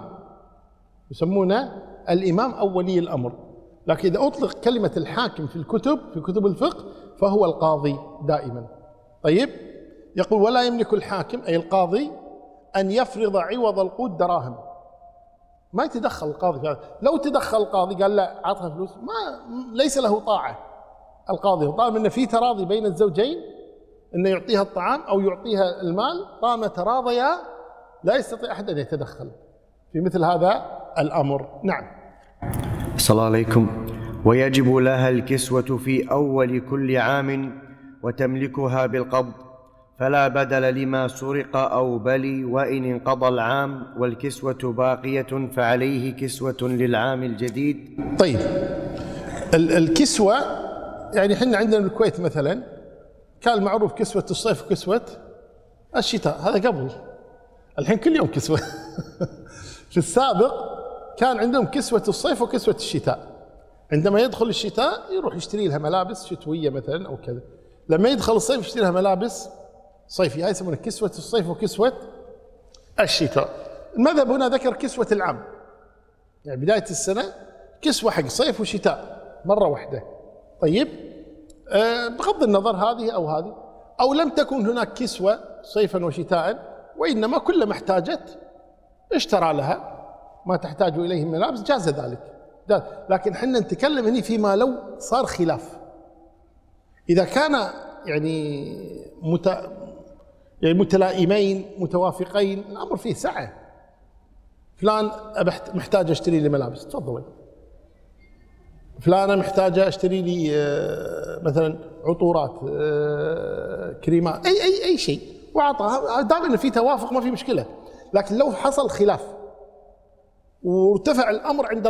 الإمام أو ولي الأمر. لكن إذا أطلق كلمة الحاكم في كتب الفقه فهو القاضي دائما. طيب، يقول ولا يملك الحاكم أي القاضي أن يفرض عوض القوت دراهم، ما يتدخل القاضي في هذا. لو تدخل القاضي قال لا أعطها فلوس، ليس له طاعة القاضي، طالما أن في تراضي بين الزوجين أنه يعطيها الطعام أو يعطيها المال، طالما تراضيا لا يستطيع أحد أن يتدخل في مثل هذا الأمر. نعم. صلى الله عليكم. ويجب لها الكسوة في أول كل عام، وتملكها بالقبض، فلا بدل لما سرق أو بلي، وإن انقضى العام والكسوة باقية فعليه كسوة للعام الجديد. طيب، الكسوة يعني حنا عندنا بالكويت مثلا كان معروف كسوة الصيف وكسوة الشتاء، هذا قبل. الحين كل يوم كسوة. في السابق كان عندهم كسوة الصيف وكسوة الشتاء. عندما يدخل الشتاء يروح يشتري لها ملابس شتوية مثلا أو كذا، لما يدخل الصيف يشتري لها ملابس صيفية، هاي يسمونها كسوة الصيف وكسوة الشتاء. المذهب هنا ذكر كسوة العام، يعني بداية السنة كسوة حق صيف وشتاء مرة واحدة. طيب بغض النظر هذه أو هذه، أو لم تكن هناك كسوة صيفا وشتاء وإنما كلما احتاجت اشترى لها ما تحتاج إليه من ملابس، جاز ذلك. لكن حنا نتكلم هنا فيما لو صار خلاف. إذا كان يعني متلائمين متوافقين الأمر فيه سعة. فلان محتاج أشتري لي ملابس، تفضلي. فلانة محتاجة أشتري لي مثلا عطورات، كريمات، أي شيء، وأعطاها. دائما في توافق ما في مشكلة. لكن لو حصل خلاف وارتفع الأمر عند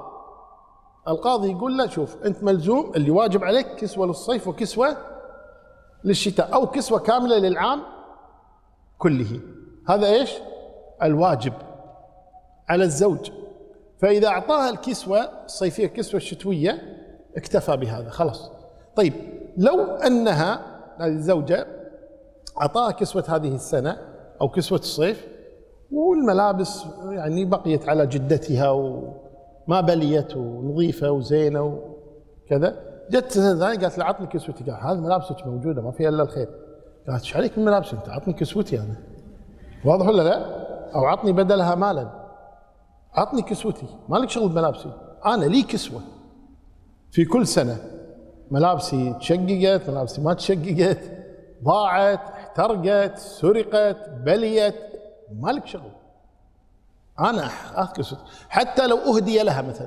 القاضي يقول له شوف أنت ملزوم، اللي واجب عليك كسوة للصيف وكسوة للشتاء، أو كسوة كاملة للعام كله. هذا إيش؟ الواجب على الزوج. فإذا أعطاها الكسوة الصيفية الكسوة الشتوية اكتفى بهذا خلاص. طيب لو أنها هذه الزوجة أعطاها كسوة هذه السنة أو كسوة الصيف والملابس يعني بقيت على جدتها وما بليت ونظيفة وزينة وكذا، جت سنة ثانية قالت له عطني كسوتي. قال هذه ملابسك موجودة ما فيها إلا الخير. قالت ايش عليك من ملابسي أنت؟ عطني كسوتي أنا. واضح ولا لا؟ أو عطني بدلها مالا، عطني كسوتي، مالك شغل بملابسي، أنا لي كسوة في كل سنة. ملابسي تشققت، ملابسي ما تشققت، ضاعت، احترقت، سرقت، بليت، مالك شغل، أنا أخذ كسوتي. حتى لو أهدي لها مثلا،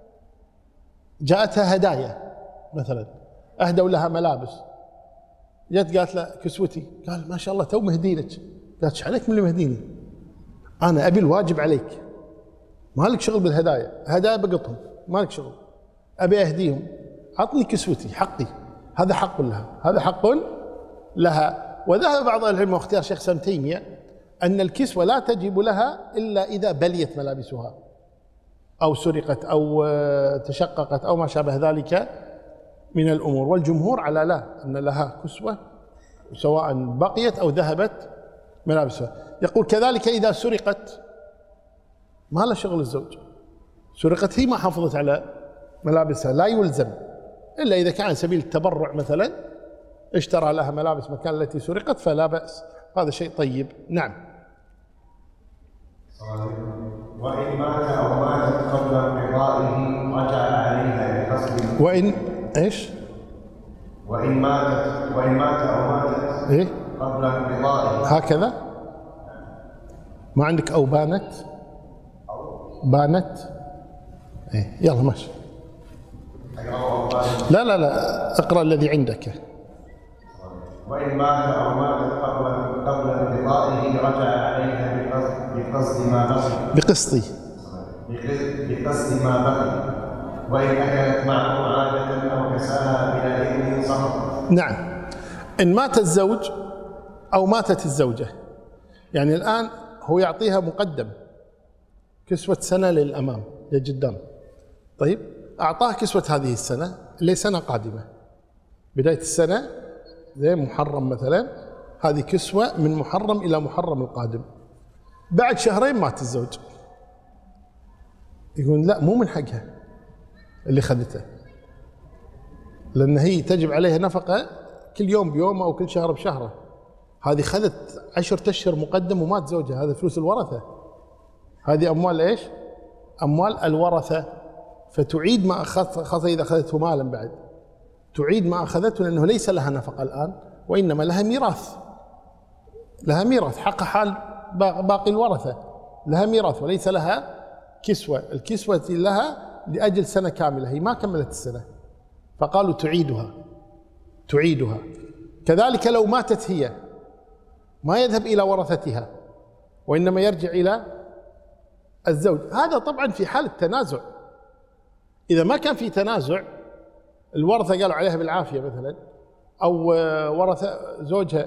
جاءتها هدايا مثلا، أهدوا لها ملابس، جت قالت له كسوتي، قال ما شاء الله تو مهدينك. قالت ايش عليك من اللي مهديني؟ أنا أبي الواجب عليك، مالك شغل بالهدايا، هدايا بقطهم مالك شغل، أبي أهديهم، عطني كسوتي حقي. هذا حق لها، هذا حق لها. وذهب بعض أهل العلم واختيار شيخ ابن تيمية أن الكسوة لا تجب لها إلا إذا بليت ملابسها أو سرقت أو تشققت أو ما شابه ذلك من الأمور. والجمهور على لا، أن لها كسوة سواء بقيت أو ذهبت ملابسها. يقول كذلك إذا سرقت ما لها شغل الزوج، سرقت هي ما حافظت على ملابسها، لا يلزم إلا إذا كان على سبيل التبرع مثلا اشترى لها ملابس مكان التي سرقت فلا بأس، هذا شيء طيب. نعم. وإن مات أو ماتت قبل انقضائه رجع عليها بقصد. وإن إيش؟ وإن مات أو ماتت إيه؟ قبل انقضائه. هكذا؟ ما عندك أو بانت؟ بانت؟ إيه يلا ماشي. لا اقرأ الذي عندك. وإن مات أو ماتت قبل انقضائه رجع عليها بقصد ما بقي. بقصد ما بقي. وإن أكلت معه عادة أو كساها بلا إذن صمت. نعم. إن مات الزوج أو ماتت الزوجة، يعني الآن هو يعطيها مقدم كسوة سنة للأمام للجدام. طيب أعطاه كسوة هذه السنة لسنة قادمة، بداية السنة زي محرم مثلا، هذه كسوة من محرم إلى محرم القادم. بعد شهرين مات الزوج، يقول لا مو من حقها اللي خذته، لأن هي تجب عليها نفقة كل يوم بيومه أو كل شهر بشهره. هذه خذت 10 أشهر مقدم ومات زوجها، هذا فلوس الورثة، هذه أموال إيش؟ أموال الورثة. فتعيد ما أخذت، خاصة إذا أخذته مالا بعد، تعيد ما أخذته لأنه ليس لها نفقة الآن، وإنما لها ميراث، لها ميراث حق حال باقي الورثة، لها ميراث وليس لها كسوة. الكسوة لها لأجل سنة كاملة، هي ما كملت السنة، فقالوا تعيدها. كذلك لو ماتت هي ما يذهب إلى ورثتها وإنما يرجع إلى الزوج. هذا طبعا في حال التنازع. إذا ما كان في تنازع، الورثة قالوا عليها بالعافية مثلا، أو ورثة زوجها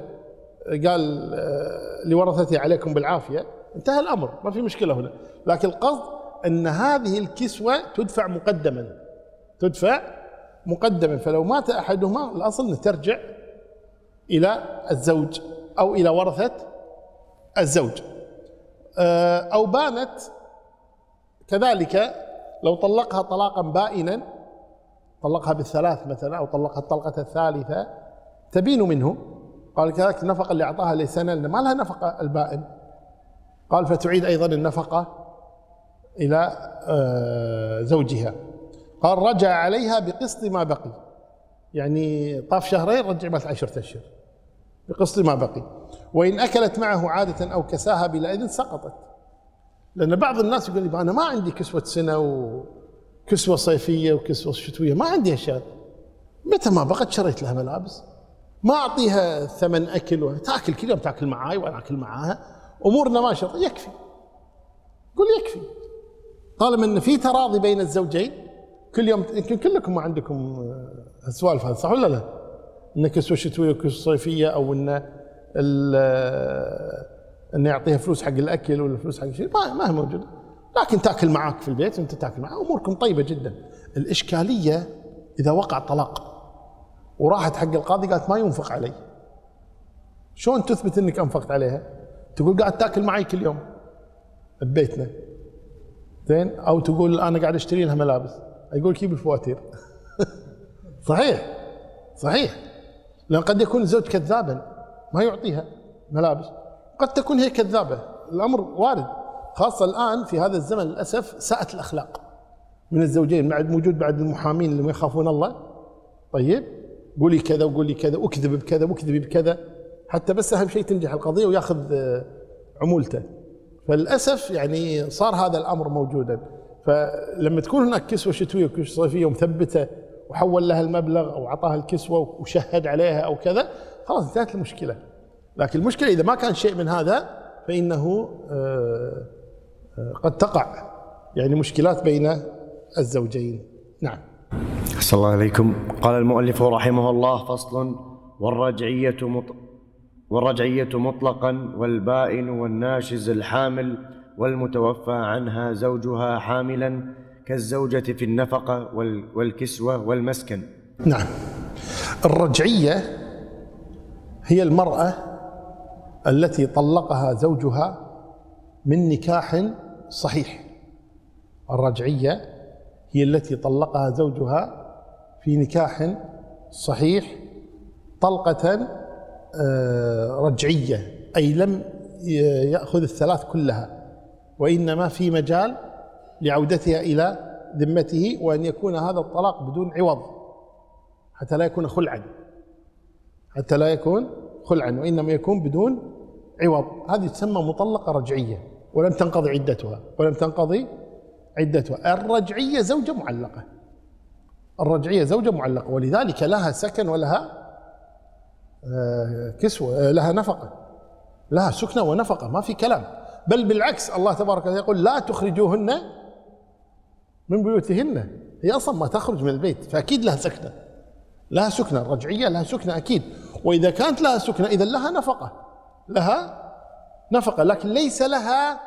قال لورثتي عليكم بالعافية، انتهى الأمر، ما في مشكلة هنا. لكن القصد أن هذه الكسوة تدفع مقدما، فلو مات أحدهما الأصل أن ترجع إلى الزوج أو إلى ورثة الزوج. أو بانت كذلك لو طلقها طلاقا بائنا، طلقها بالثلاث مثلا أو طلقها الطلقة الثالثة، تبين منه. قال كذلك النفقة اللي أعطاها لسنة ما لها نفقة البائن، قال فتعيد أيضا النفقة إلى زوجها. قال رجع عليها بقسط ما بقي، يعني طاف شهرين رجع بعد 10 أشهر بقسط ما بقي. وإن أكلت معه عادة أو كساها بلا إذن سقطت. لأن بعض الناس يقول لي أنا ما عندي كسوة سنة وكسوة صيفية وكسوة شتوية، ما عندي أشياء، متى ما بقت شريت لها ملابس، ما أعطيها ثمن أكل تأكل كل يوم، تأكل معاي وأنا أكل معاها، أمورنا ماشية، يكفي. قل يكفي طالما أن في تراضي بين الزوجين. كل يوم يمكن كلكم ما عندكم السوالف هذه، صح ولا لا؟ إن كسوة شتوية وكسوة صيفية، أو إن يعطيها فلوس حق الأكل ولا فلوس حق شيء، ما هي موجودة، لكن تأكل معك في البيت وأنت تأكل معها، أموركم طيبة جدا. الإشكالية إذا وقع طلاق وراحت حق القاضي قالت ما ينفق علي، شلون تثبت انك انفقت عليها؟ تقول قاعد تاكل معي كل يوم ببيتنا، زين، او تقول انا قاعد اشتري لها ملابس، يقول كيب الفواتير. صحيح، لان قد يكون الزوج كذابا ما يعطيها ملابس، قد تكون هي كذابه، الامر وارد، خاصه الان في هذا الزمن للاسف ساءت الاخلاق من الزوجين، مع موجود بعد المحامين اللي ما يخافون الله. طيب قولي كذا وقولي كذا، اكذب بكذا واكذبي بكذا، حتى بس اهم شيء تنجح القضيه وياخذ عمولته. فللاسف يعني صار هذا الامر موجودا. فلما تكون هناك كسوه شتويه وكسوه صيفيه ومثبته وحول لها المبلغ او اعطاها الكسوه وشهد عليها او كذا، خلاص انتهت المشكله. لكن المشكله اذا ما كان شيء من هذا فانه قد تقع يعني مشكلات بين الزوجين. نعم. أحسن الله عليكم. قال المؤلف رحمه الله: فصل: والرجعية مطلقا، والبائن والناشز الحامل والمتوفى عنها زوجها حاملا كالزوجة في النفقة والكسوة والمسكن. نعم. الرجعية هي المرأة التي طلقها زوجها من نكاح صحيح. الرجعية هي التي طلقها زوجها في نكاح صحيح طلقة رجعية، أي لم يأخذ الثلاث كلها، وإنما في مجال لعودتها إلى ذمته، وأن يكون هذا الطلاق بدون عوض حتى لا يكون خلعا، وإنما يكون بدون عوض. هذه تسمى مطلقة رجعية ولم تنقضي عدتها. الرجعية زوجة معلقة، ولذلك لها سكن ولها كسوة، لها نفقة، لها سكنة ونفقة، ما في كلام. بل بالعكس الله تبارك وتعالى يقول: لا تخرجوهن من بيوتهن. هي أصلا ما تخرج من البيت، فأكيد لها سكنة. الرجعية لها سكنة أكيد، وإذا كانت لها سكنة إذا لها نفقة، لكن ليس لها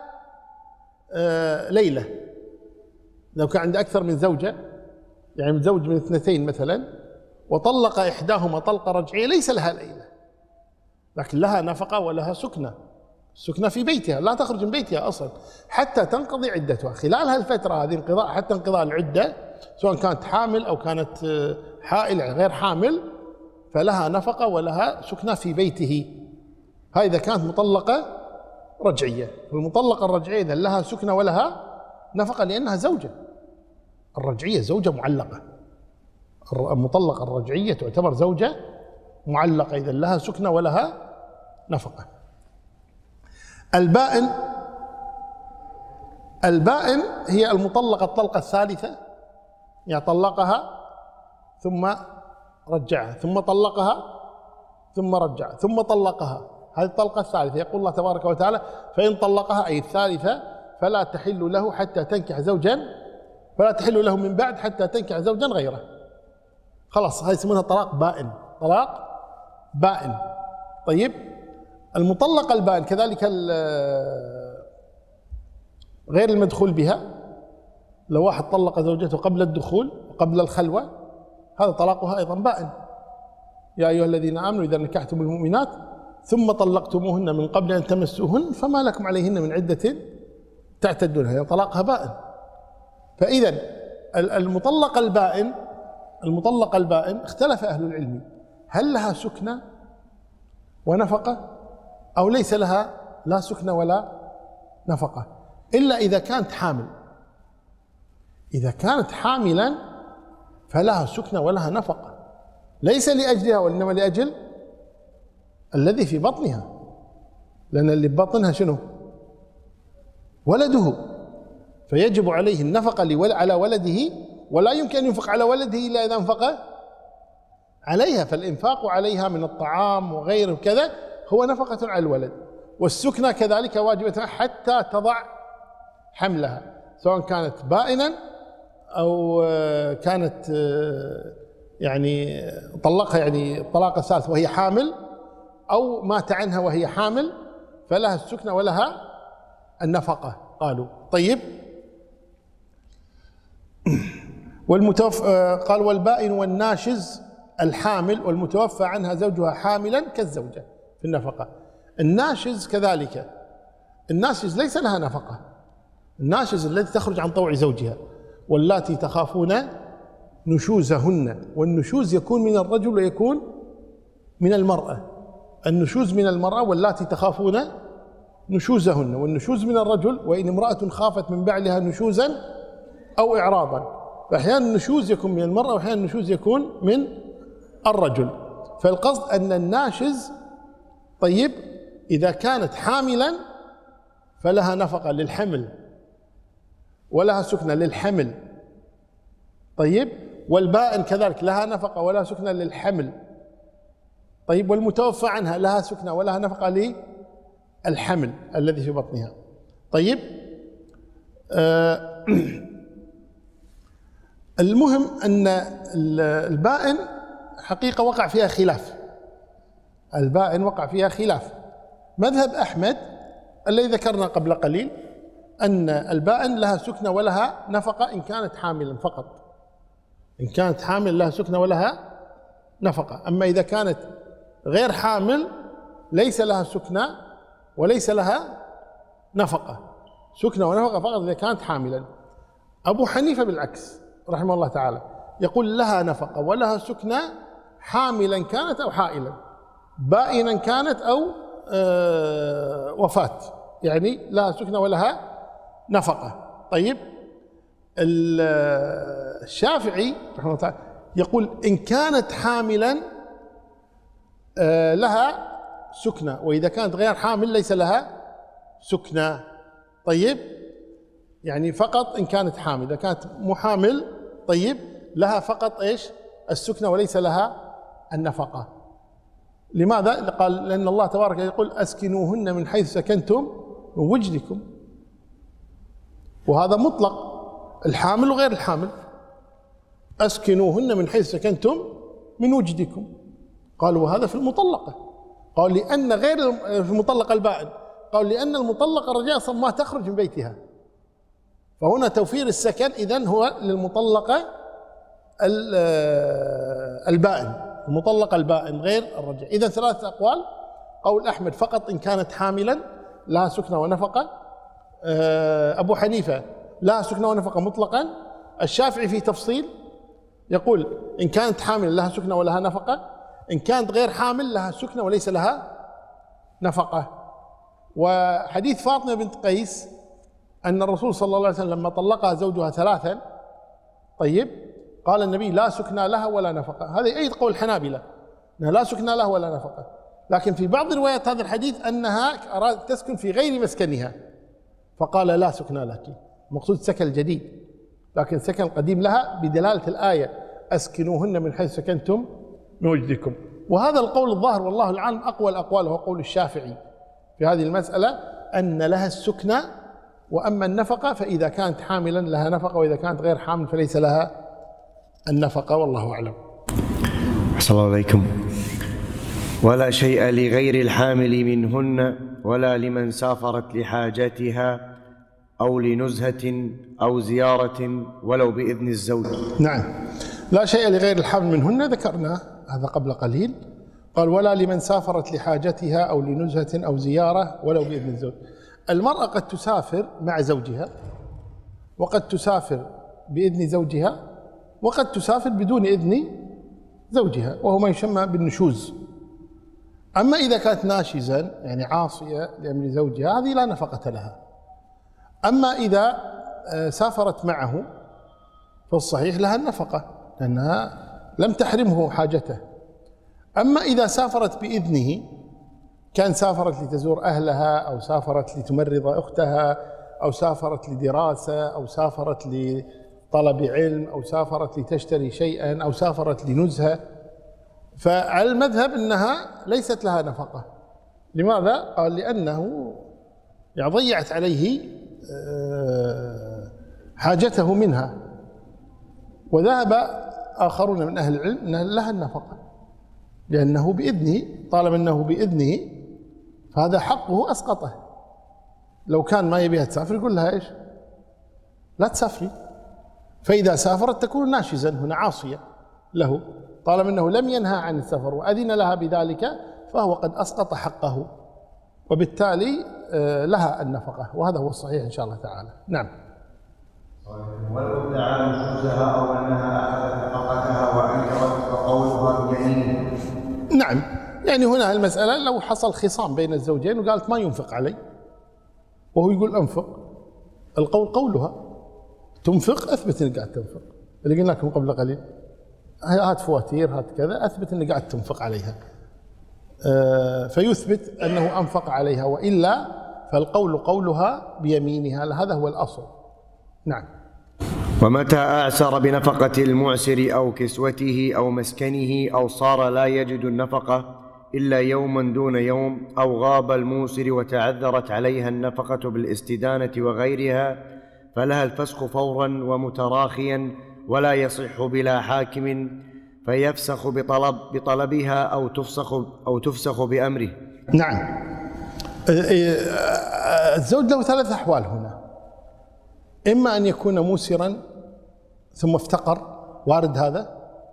ليلة. لو كان عند أكثر من زوجة، يعني متزوج من 2 مثلا وطلق إحداهما طلقة رجعية، ليس لها ليلة، لكن لها نفقة ولها سكنة في بيتها، لا تخرج من بيتها أصلا حتى تنقضي عدتها. خلال هالفترة هذه حتى انقضاء العدة، سواء كانت حامل أو كانت حائل يعني غير حامل، فلها نفقة ولها سكنة في بيته. هاي إذا كانت مطلقة رجعية. المطلقة الرجعية إذا لها سكنة ولها نفقة لأنها زوجة. الرجعية زوجة معلقة، المطلقة الرجعية تعتبر زوجة معلقة إذا لها سكنة ولها نفقة. البائن هي المطلقة الطلقة الثالثة، يعني طلقها ثم رجعها، ثم طلقها ثم رجعها، ثم طلقها، هذه الطلقة الثالثة. يقول الله تبارك وتعالى: فإن طلقها أي الثالثة فلا تحل له حتى تنكح زوجا، فلا تحل له من بعد حتى تنكح زوجا غيره. خلاص، هذه يسمونها طلاق بائن. طيب، المطلقة البائن كذلك غير المدخول بها لو واحد طلق زوجته قبل الدخول وقبل الخلوة هذا طلاقها أيضا بائن. يا أيها الذين آمنوا إذا نكحتم المؤمنات ثم طلقتموهن من قبل أن تمسوهن فما لكم عليهن من عدة تعتدونها، طلاقها بائن. فإذا المطلقة البائن اختلف أهل العلم هل لها سكنى ونفقة أو ليس لها لا سكنى ولا نفقة، إلا إذا كانت حامل. إذا كانت حاملا فلها سكنى ولها نفقة، ليس لأجلها وإنما لأجل الذي في بطنها، لأن اللي ببطنها شنو؟ ولده، فيجب عليه النفقة على ولده، ولا يمكن أن ينفق على ولده إلا إذا انفق عليها، فالإنفاق عليها من الطعام وغيره كذا هو نفقة على الولد. والسكنى كذلك واجبة حتى تضع حملها، سواء كانت بائنا أو كانت يعني طلقها يعني الطلاق الثالث وهي حامل، أو مات عنها وهي حامل، فلها السكنى ولها النفقة. قالوا طيب. قال والبائن والناشز الحامل والمتوفى عنها زوجها حاملا كالزوجة في النفقة. الناشز كذلك، الناشز ليس لها نفقة، الناشز التي تخرج عن طوع زوجها. واللاتي تخافون نشوزهن، والنشوز يكون من الرجل ويكون من المرأة. النشوز من المرأة واللاتي تخافون نشوزهن، والنشوز من الرجل، وإن امرأة خافت من بعلها نشوزا أو إعراضا. فأحيانا النشوز يكون من المرأة وأحيانا النشوز يكون من الرجل. فالقصد أن الناشز طيب إذا كانت حاملا فلها نفقة للحمل ولها سكنة للحمل. طيب والبائن كذلك لها نفقة ولا سكنة للحمل. طيب والمتوفى عنها لها سكنة ولها نفقة للحمل الذي في بطنها. طيب المهم أن البائن حقيقة وقع فيها خلاف، البائن وقع فيها خلاف. مذهب أحمد الذي ذكرنا قبل قليل أن البائن لها سكنة ولها نفقة إن كانت حاملا فقط، إن كانت حامل لها سكنة ولها نفقة. أما إذا كانت غير حامل ليس لها سكنة وليس لها نفقة، سكنة ونفقة فقط إذا كانت حاملا. أبو حنيفة بالعكس رحمه الله تعالى يقول لها نفقة ولها سكنة حاملا كانت أو حائلا، بائنا كانت أو وفاة، يعني لها سكنة ولها نفقة. طيب الشافعي رحمه الله تعالى يقول إن كانت حاملا لها سكنة، وإذا كانت غير حامل ليس لها سكنة. طيب يعني فقط إن كانت حامل، إذا كانت محامل طيب لها فقط إيش؟ السكنة وليس لها النفقة. لماذا؟ قال لأن الله تبارك يقول أسكنوهن من حيث سكنتم من وجدكم، وهذا مطلق الحامل وغير الحامل. أسكنوهن من حيث سكنتم من وجدكم. قالوا وهذا في المطلقة، قال لأن غير في المطلقة البائن، قال لأن المطلقة الرجاء أصلا ما تخرج من بيتها، فهنا توفير السكن إذن هو للمطلقة البائن، المطلقة البائن غير الرجع. إذن ثلاثة أقوال. قول أحمد فقط إن كانت حاملا لها سكنة ونفقة، أبو حنيفة لها سكنة ونفقة مطلقا، الشافعي في تفصيل يقول إن كانت حامل لها سكنة ولها نفقة، إن كانت غير حامل لها سكنة وليس لها نفقة. وحديث فاطمة بنت قيس أن الرسول صلى الله عليه وسلم لما طلقها زوجها ثلاثا طيب قال النبي لا سكنى لها ولا نفقة. هذا أيد قول الحنابلة أنها لا سكنى لها ولا نفقة، لكن في بعض روايات هذا الحديث أنها أرادت تسكن في غير مسكنها فقال لا سكنى لك، مقصود سكن جديد، لكن سكن قديم لها بدلالة الآية أسكنوهن من حيث سكنتم من وجدكم. وهذا القول الظاهر والله العالم أقوى الأقوال، وهو قول الشافعي في هذه المسألة أن لها السكنى، وأما النفقة فإذا كانت حاملا لها نفقة، وإذا كانت غير حامل فليس لها النفقة، والله أعلم. أحسن الله عليكم. ولا شيء لغير الحامل منهن ولا لمن سافرت لحاجتها أو لنزهة أو زيارة ولو بإذن الزوج. نعم، لا شيء لغير الحامل منهن، ذكرنا هذا قبل قليل. قال ولا لمن سافرت لحاجتها أو لنزهة أو زيارة ولو بإذن الزوج. المرأة قد تسافر مع زوجها، وقد تسافر بإذن زوجها، وقد تسافر بدون إذن زوجها، وهو ما يسمى بالنشوز. أما إذا كانت ناشزا يعني عاصية لأمر زوجها، هذه لا نفقة لها. أما إذا سافرت معه فالصحيح لها النفقة، لأنها لم تحرمه حاجته. أما إذا سافرت بإذنه، كان سافرت لتزور أهلها، أو سافرت لتمرض أختها، أو سافرت لدراسة، أو سافرت لطلب علم، أو سافرت لتشتري شيئا، أو سافرت لنزهة، فعلى المذهب أنها ليست لها نفقة. لماذا؟ قال لأنه يعني ضيعت عليه حاجته منها. وذهب آخرون من أهل العلم أن لها النفقة، لأنه بإذنه، طالما أنه بإذنه فهذا حقه أسقطه. لو كان ما يبيها تسافر يقول لها إيش؟ لا تسافري. فإذا سافرت تكون ناشزا هنا، عاصية له، طالما أنه لم ينهى عن السفر وأذن لها بذلك، فهو قد أسقط حقه، وبالتالي لها النفقة، وهذا هو الصحيح إن شاء الله تعالى. نعم. ولو ادعى نشوزها أو أنها أخذت نفقتها وأنكرت فقولها بيمين. نعم، يعني هنا المسألة لو حصل خصام بين الزوجين وقالت ما ينفق علي، وهو يقول أنفق، القول قولها، تنفق، أثبت أنك قاعد تنفق، اللي قلنا لكم قبل قليل، هات فواتير، هات كذا، أثبت أنك قاعد تنفق عليها، فيثبت أنه أنفق عليها، وإلا فالقول قولها بيمينها، هذا هو الأصل. نعم. ومتى أعسر بنفقة المعسر أو كسوته أو مسكنه أو صار لا يجد النفقة إلا يوما دون يوم، أو غاب الموسر وتعذرت عليها النفقة بالاستدانة وغيرها، فلها الفسخ فورا ومتراخيا، ولا يصح بلا حاكم، فيفسخ بطلبها أو تفسخ بأمره. نعم. الزوج له ثلاث أحوال هنا: إما أن يكون موسرا ثم افتقر، وارد هذا،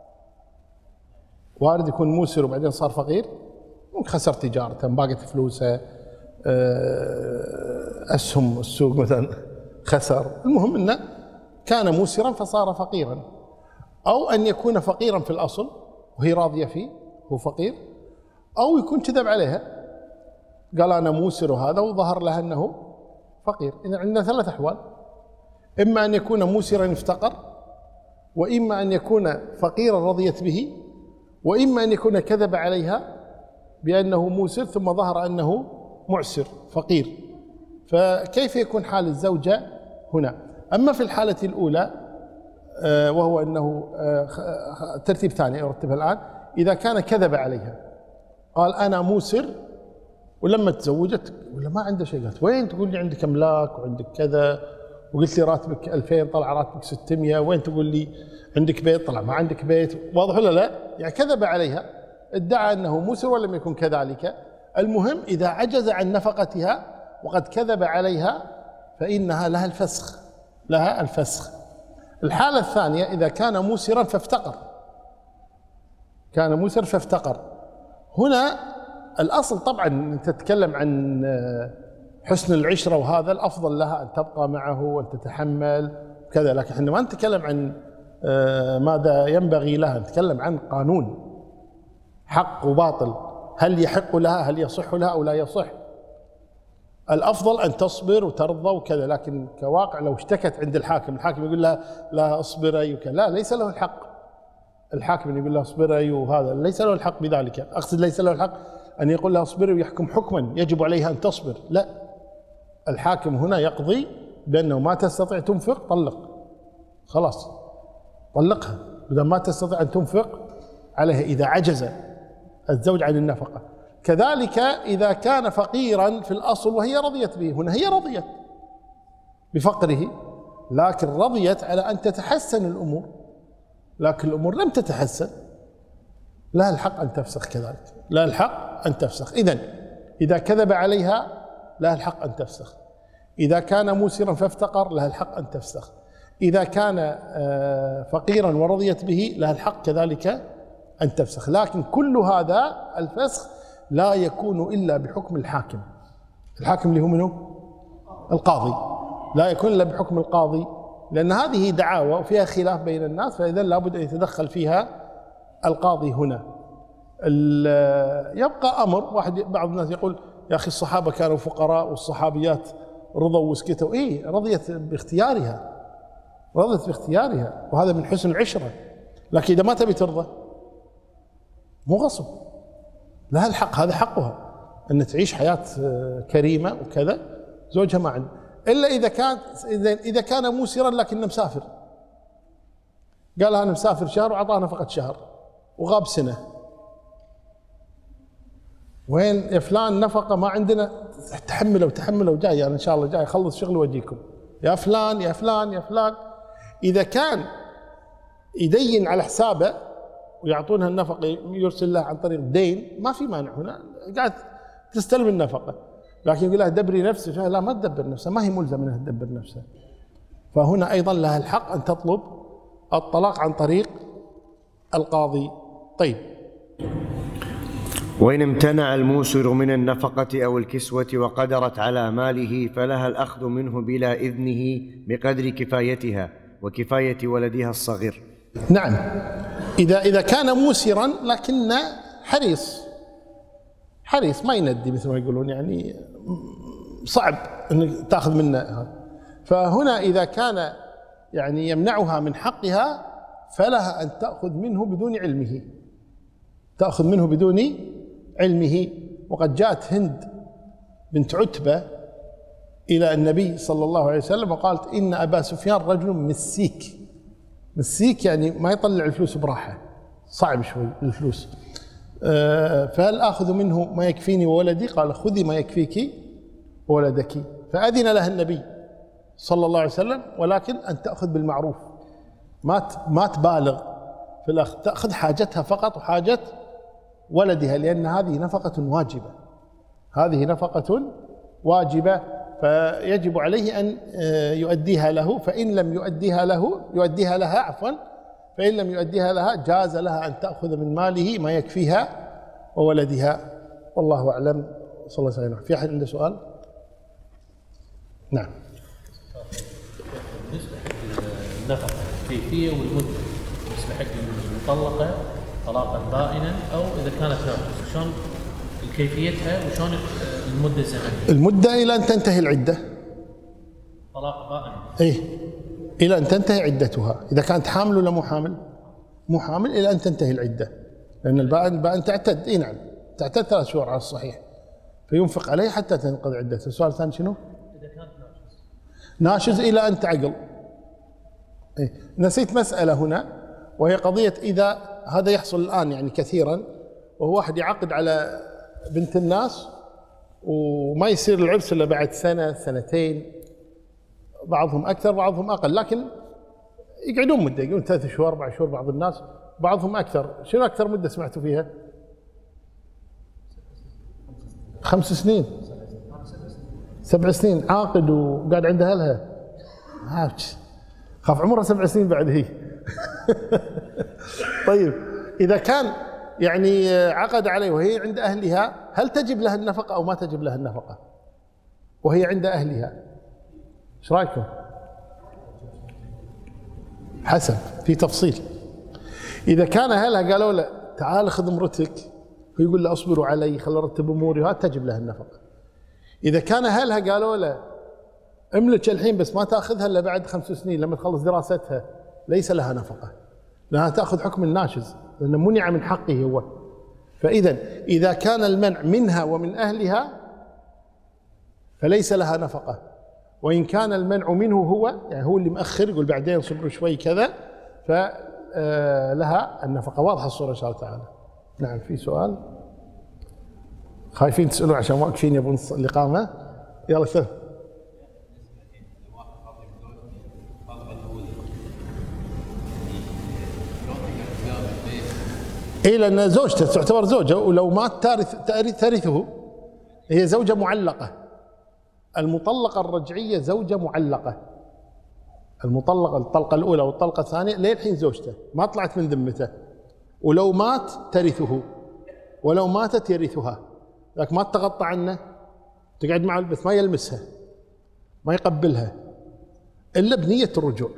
وارد يكون موسر وبعدين صار فقير، ممكن خسر تجارته، باقت فلوسه، أسهم السوق مثلا خسر، المهم أنه كان موسرا فصار فقيرا. أو أن يكون فقيرا في الأصل وهي راضية فيه، هو فقير، أو يكون كذب عليها، قال أنا موسر هذا وظهر لها أنه فقير. إذا عندنا ثلاث أحوال: إما أن يكون موسرا افتقر، وإما أن يكون فقيرا رضيت به، وإما أن يكون كذب عليها بأنه موسر ثم ظهر أنه معسر فقير. فكيف يكون حال الزوجة هنا؟ أما في الحالة الأولى وهو أنه ترتيب ثاني أرتبها الآن: إذا كان كذب عليها، قال أنا موسر، ولما تزوجت ولا ما عنده شيء، قالت وين تقول لي عندك أملاك وعندك كذا، وقلت لي راتبك 2000 طلع راتبك 600، وين تقول لي عندك بيت طلع ما عندك بيت، واضح ولا لا؟ يعني كذب عليها، ادعى أنه موسر ولم يكن كذلك. المهم إذا عجز عن نفقتها وقد كذب عليها فإنها لها الفسخ، لها الفسخ. الحالة الثانية: إذا كان موسرا فافتقر، كان موسر فافتقر، هنا الأصل طبعا تتكلم عن حسن العشرة، وهذا الأفضل لها أن تبقى معه وأن تتحمل كذا، لكن احنا ما نتكلم عن ماذا ينبغي لها، نتكلم عن قانون حق وباطل، هل يحق لها، هل يصح لها أو لا يصح. الأفضل أن تصبر وترضى وكذا، لكن كواقع لو اشتكت عند الحاكم يقول لها لا اصبري وكذا، لا، ليس له الحق. الحاكم يقول لها اصبري، وهذا ليس له الحق بذلك، أقصد ليس له الحق أن يقول لها اصبري ويحكم حكما يجب عليها أن تصبر، لا، الحاكم هنا يقضي بأنه ما تستطيع تنفق، طلق، خلاص طلقها، إذا ما تستطيع أن تنفق عليها إذا عجز الزوج عن النفقة. كذلك إذا كان فقيرا في الأصل وهي رضيت به، هنا هي رضيت بفقره، لكن رضيت على أن تتحسن الأمور، لكن الأمور لم تتحسن، لها الحق أن تفسخ كذلك، لها الحق أن تفسخ. إذن إذا كذب عليها لها الحق أن تفسخ. إذا كان موسرا فافتقر لها الحق أن تفسخ، إذا كان فقيرا ورضيت به لها الحق كذلك أن تفسخ. لكن كل هذا الفسخ لا يكون إلا بحكم الحاكم. الحاكم اللي هو منه؟ القاضي. لا يكون إلا بحكم القاضي، لأن هذه دعاوى وفيها خلاف بين الناس، فإذا لابد أن يتدخل فيها القاضي هنا. يبقى أمر بعض الناس يقول يا أخي الصحابة كانوا فقراء والصحابيات رضوا وسكتوا. إيه، رضيت باختيارها، رضت باختيارها، وهذا من حسن العشرة. لكن إذا ما تبي ترضى مو غصب، لها الحق، هذا حقها أن تعيش حياة كريمة وكذا، زوجها ما عنده. إلا إذا كان موسرا لكنه مسافر، قال أنا مسافر شهر وأعطانا فقط شهر وغاب سنة، وين يا فلان نفقة ما عندنا، تحملوا جاي أنا إن شاء الله جاي أخلص شغل وأجيكم يا فلان يا فلان يا فلان. إذا كان يدين على حسابه ويعطونها النفقة يرسل لها عن طريق دين ما في مانع، هنا قاعد تستلم النفقة، لكن يقول لها دبري نفسك، لا ما تدبر نفسها، ما هي ملزمة أنها تدبر نفسها. فهنا أيضا لها الحق أن تطلب الطلاق عن طريق القاضي. طيب، وإن امتنع الموسر من النفقة أو الكسوة وقدرت على ماله فلها الأخذ منه بلا إذنه بقدر كفايتها وكفاية ولدها الصغير. نعم، إذا كان موسرا لكن حريص ما يندي مثل ما يقولون، يعني صعب أن تأخذ منه هذا. فهنا إذا كان يعني يمنعها من حقها فلها أن تأخذ منه بدون علمه. وقد جاءت هند بنت عتبة إلى النبي صلى الله عليه وسلم وقالت إن أبا سفيان رجل مسيك يعني ما يطلع الفلوس براحة، صعب شوي الفلوس، فهل آخذ منه ما يكفيني وولدي؟ قال خذي ما يكفيك وولدك. فأذن لها النبي صلى الله عليه وسلم، ولكن أن تأخذ بالمعروف، ما تبالغ في الأخذ، تأخذ حاجتها فقط وحاجة ولدها، لأن هذه نفقة واجبة، فيجب عليه أن يؤديها له. فإن لم يؤديها لها جاز لها أن تأخذ من ماله ما يكفيها وولدها. والله أعلم. صلى الله عليه وسلم. في أحد عنده سؤال؟ نعم. بالنسبة حق النفقة الكيفية والمدة، بالنسبة حق المطلقة طلاقا بائنا أو إذا كانت نافذة، شلون كيفيتها وشلون المدة الزمنية؟ المدة إلى أن تنتهي العدة. طلاق بائن. إيه، إلى أن تنتهي عدتها. إذا كانت حامل ولا مو حامل إلى أن تنتهي العدة، لأن البائن تعتد. إيه نعم، تعتد 3 شهور على الصحيح، فينفق عليه حتى تنقضي عدته. السؤال الثاني شنو؟ إذا كانت ناشز إلى أن تعقل. إيه، نسيت مسألة هنا، وهي قضية إذا هذا يحصل الآن يعني كثيرا، وهو واحد يعقد على بنت الناس وما يصير العرس إلا بعد سنة سنتين، بعضهم أكثر بعضهم أقل، لكن يقعدون مدة، يقولون 3 شهور 4 شهور بعض الناس، بعضهم أكثر. شنو أكثر مدة سمعتوا فيها؟ 5 سنين 7 سنين عاقد وقاعد عند أهلها، خاف عمرها 7 سنين بعد هي. طيب، إذا كان يعني عقد عليه وهي عند أهلها، هل تجب لها النفقة أو ما تجب لها النفقة وهي عند أهلها؟ ايش رايكم؟ حسب، في تفصيل. إذا كان أهلها قالوا له تعال خذ مرتك، ويقول له اصبروا علي خل ارتب اموري، وهذا تجب لها النفقة. إذا كان أهلها قالوا له املك الحين بس ما تاخذها الا بعد 5 سنين لما تخلص دراستها، ليس لها نفقة، لأنها تأخذ حكم الناشز، لأنه منع من حقه هو. فإذا إذا كان المنع منها ومن أهلها فليس لها نفقة، وإن كان المنع منه هو، يعني هو اللي مأخر، يقول بعدين صبروا شوي كذا، فلها النفقة. واضحة الصورة إن شاء الله تعالى. نعم. في سؤال؟ خايفين تسألوا عشان واقفين يبون الإقامة؟ يلا سلام. إيه، لأن زوجته تعتبر زوجة، ولو مات ترثه، هي زوجة معلقة. المطلقة الرجعية زوجة معلقة، المطلقة الطلقة الأولى والطلقة الثانية للحين زوجته ما طلعت من ذمته، ولو مات ترثه، ولو ماتت يرثها، لكن ما تتغطى عنه، تقعد معه بس ما يلمسها، ما يقبلها إلا بنية الرجوع،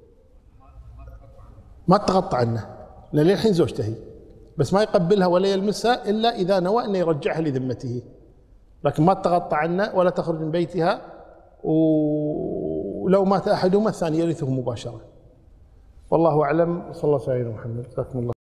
ما تتغطى عنه لأن للحين زوجته هي، بس ما يقبلها ولا يلمسها إلا إذا نوى أن يرجعها لذمته، لكن ما تتغطى عنه ولا تخرج من بيتها، ولو مات أحدهما الثاني يرثه مباشرة. والله أعلم. صلى الله عليه وسلم. محمد. جزاكم الله.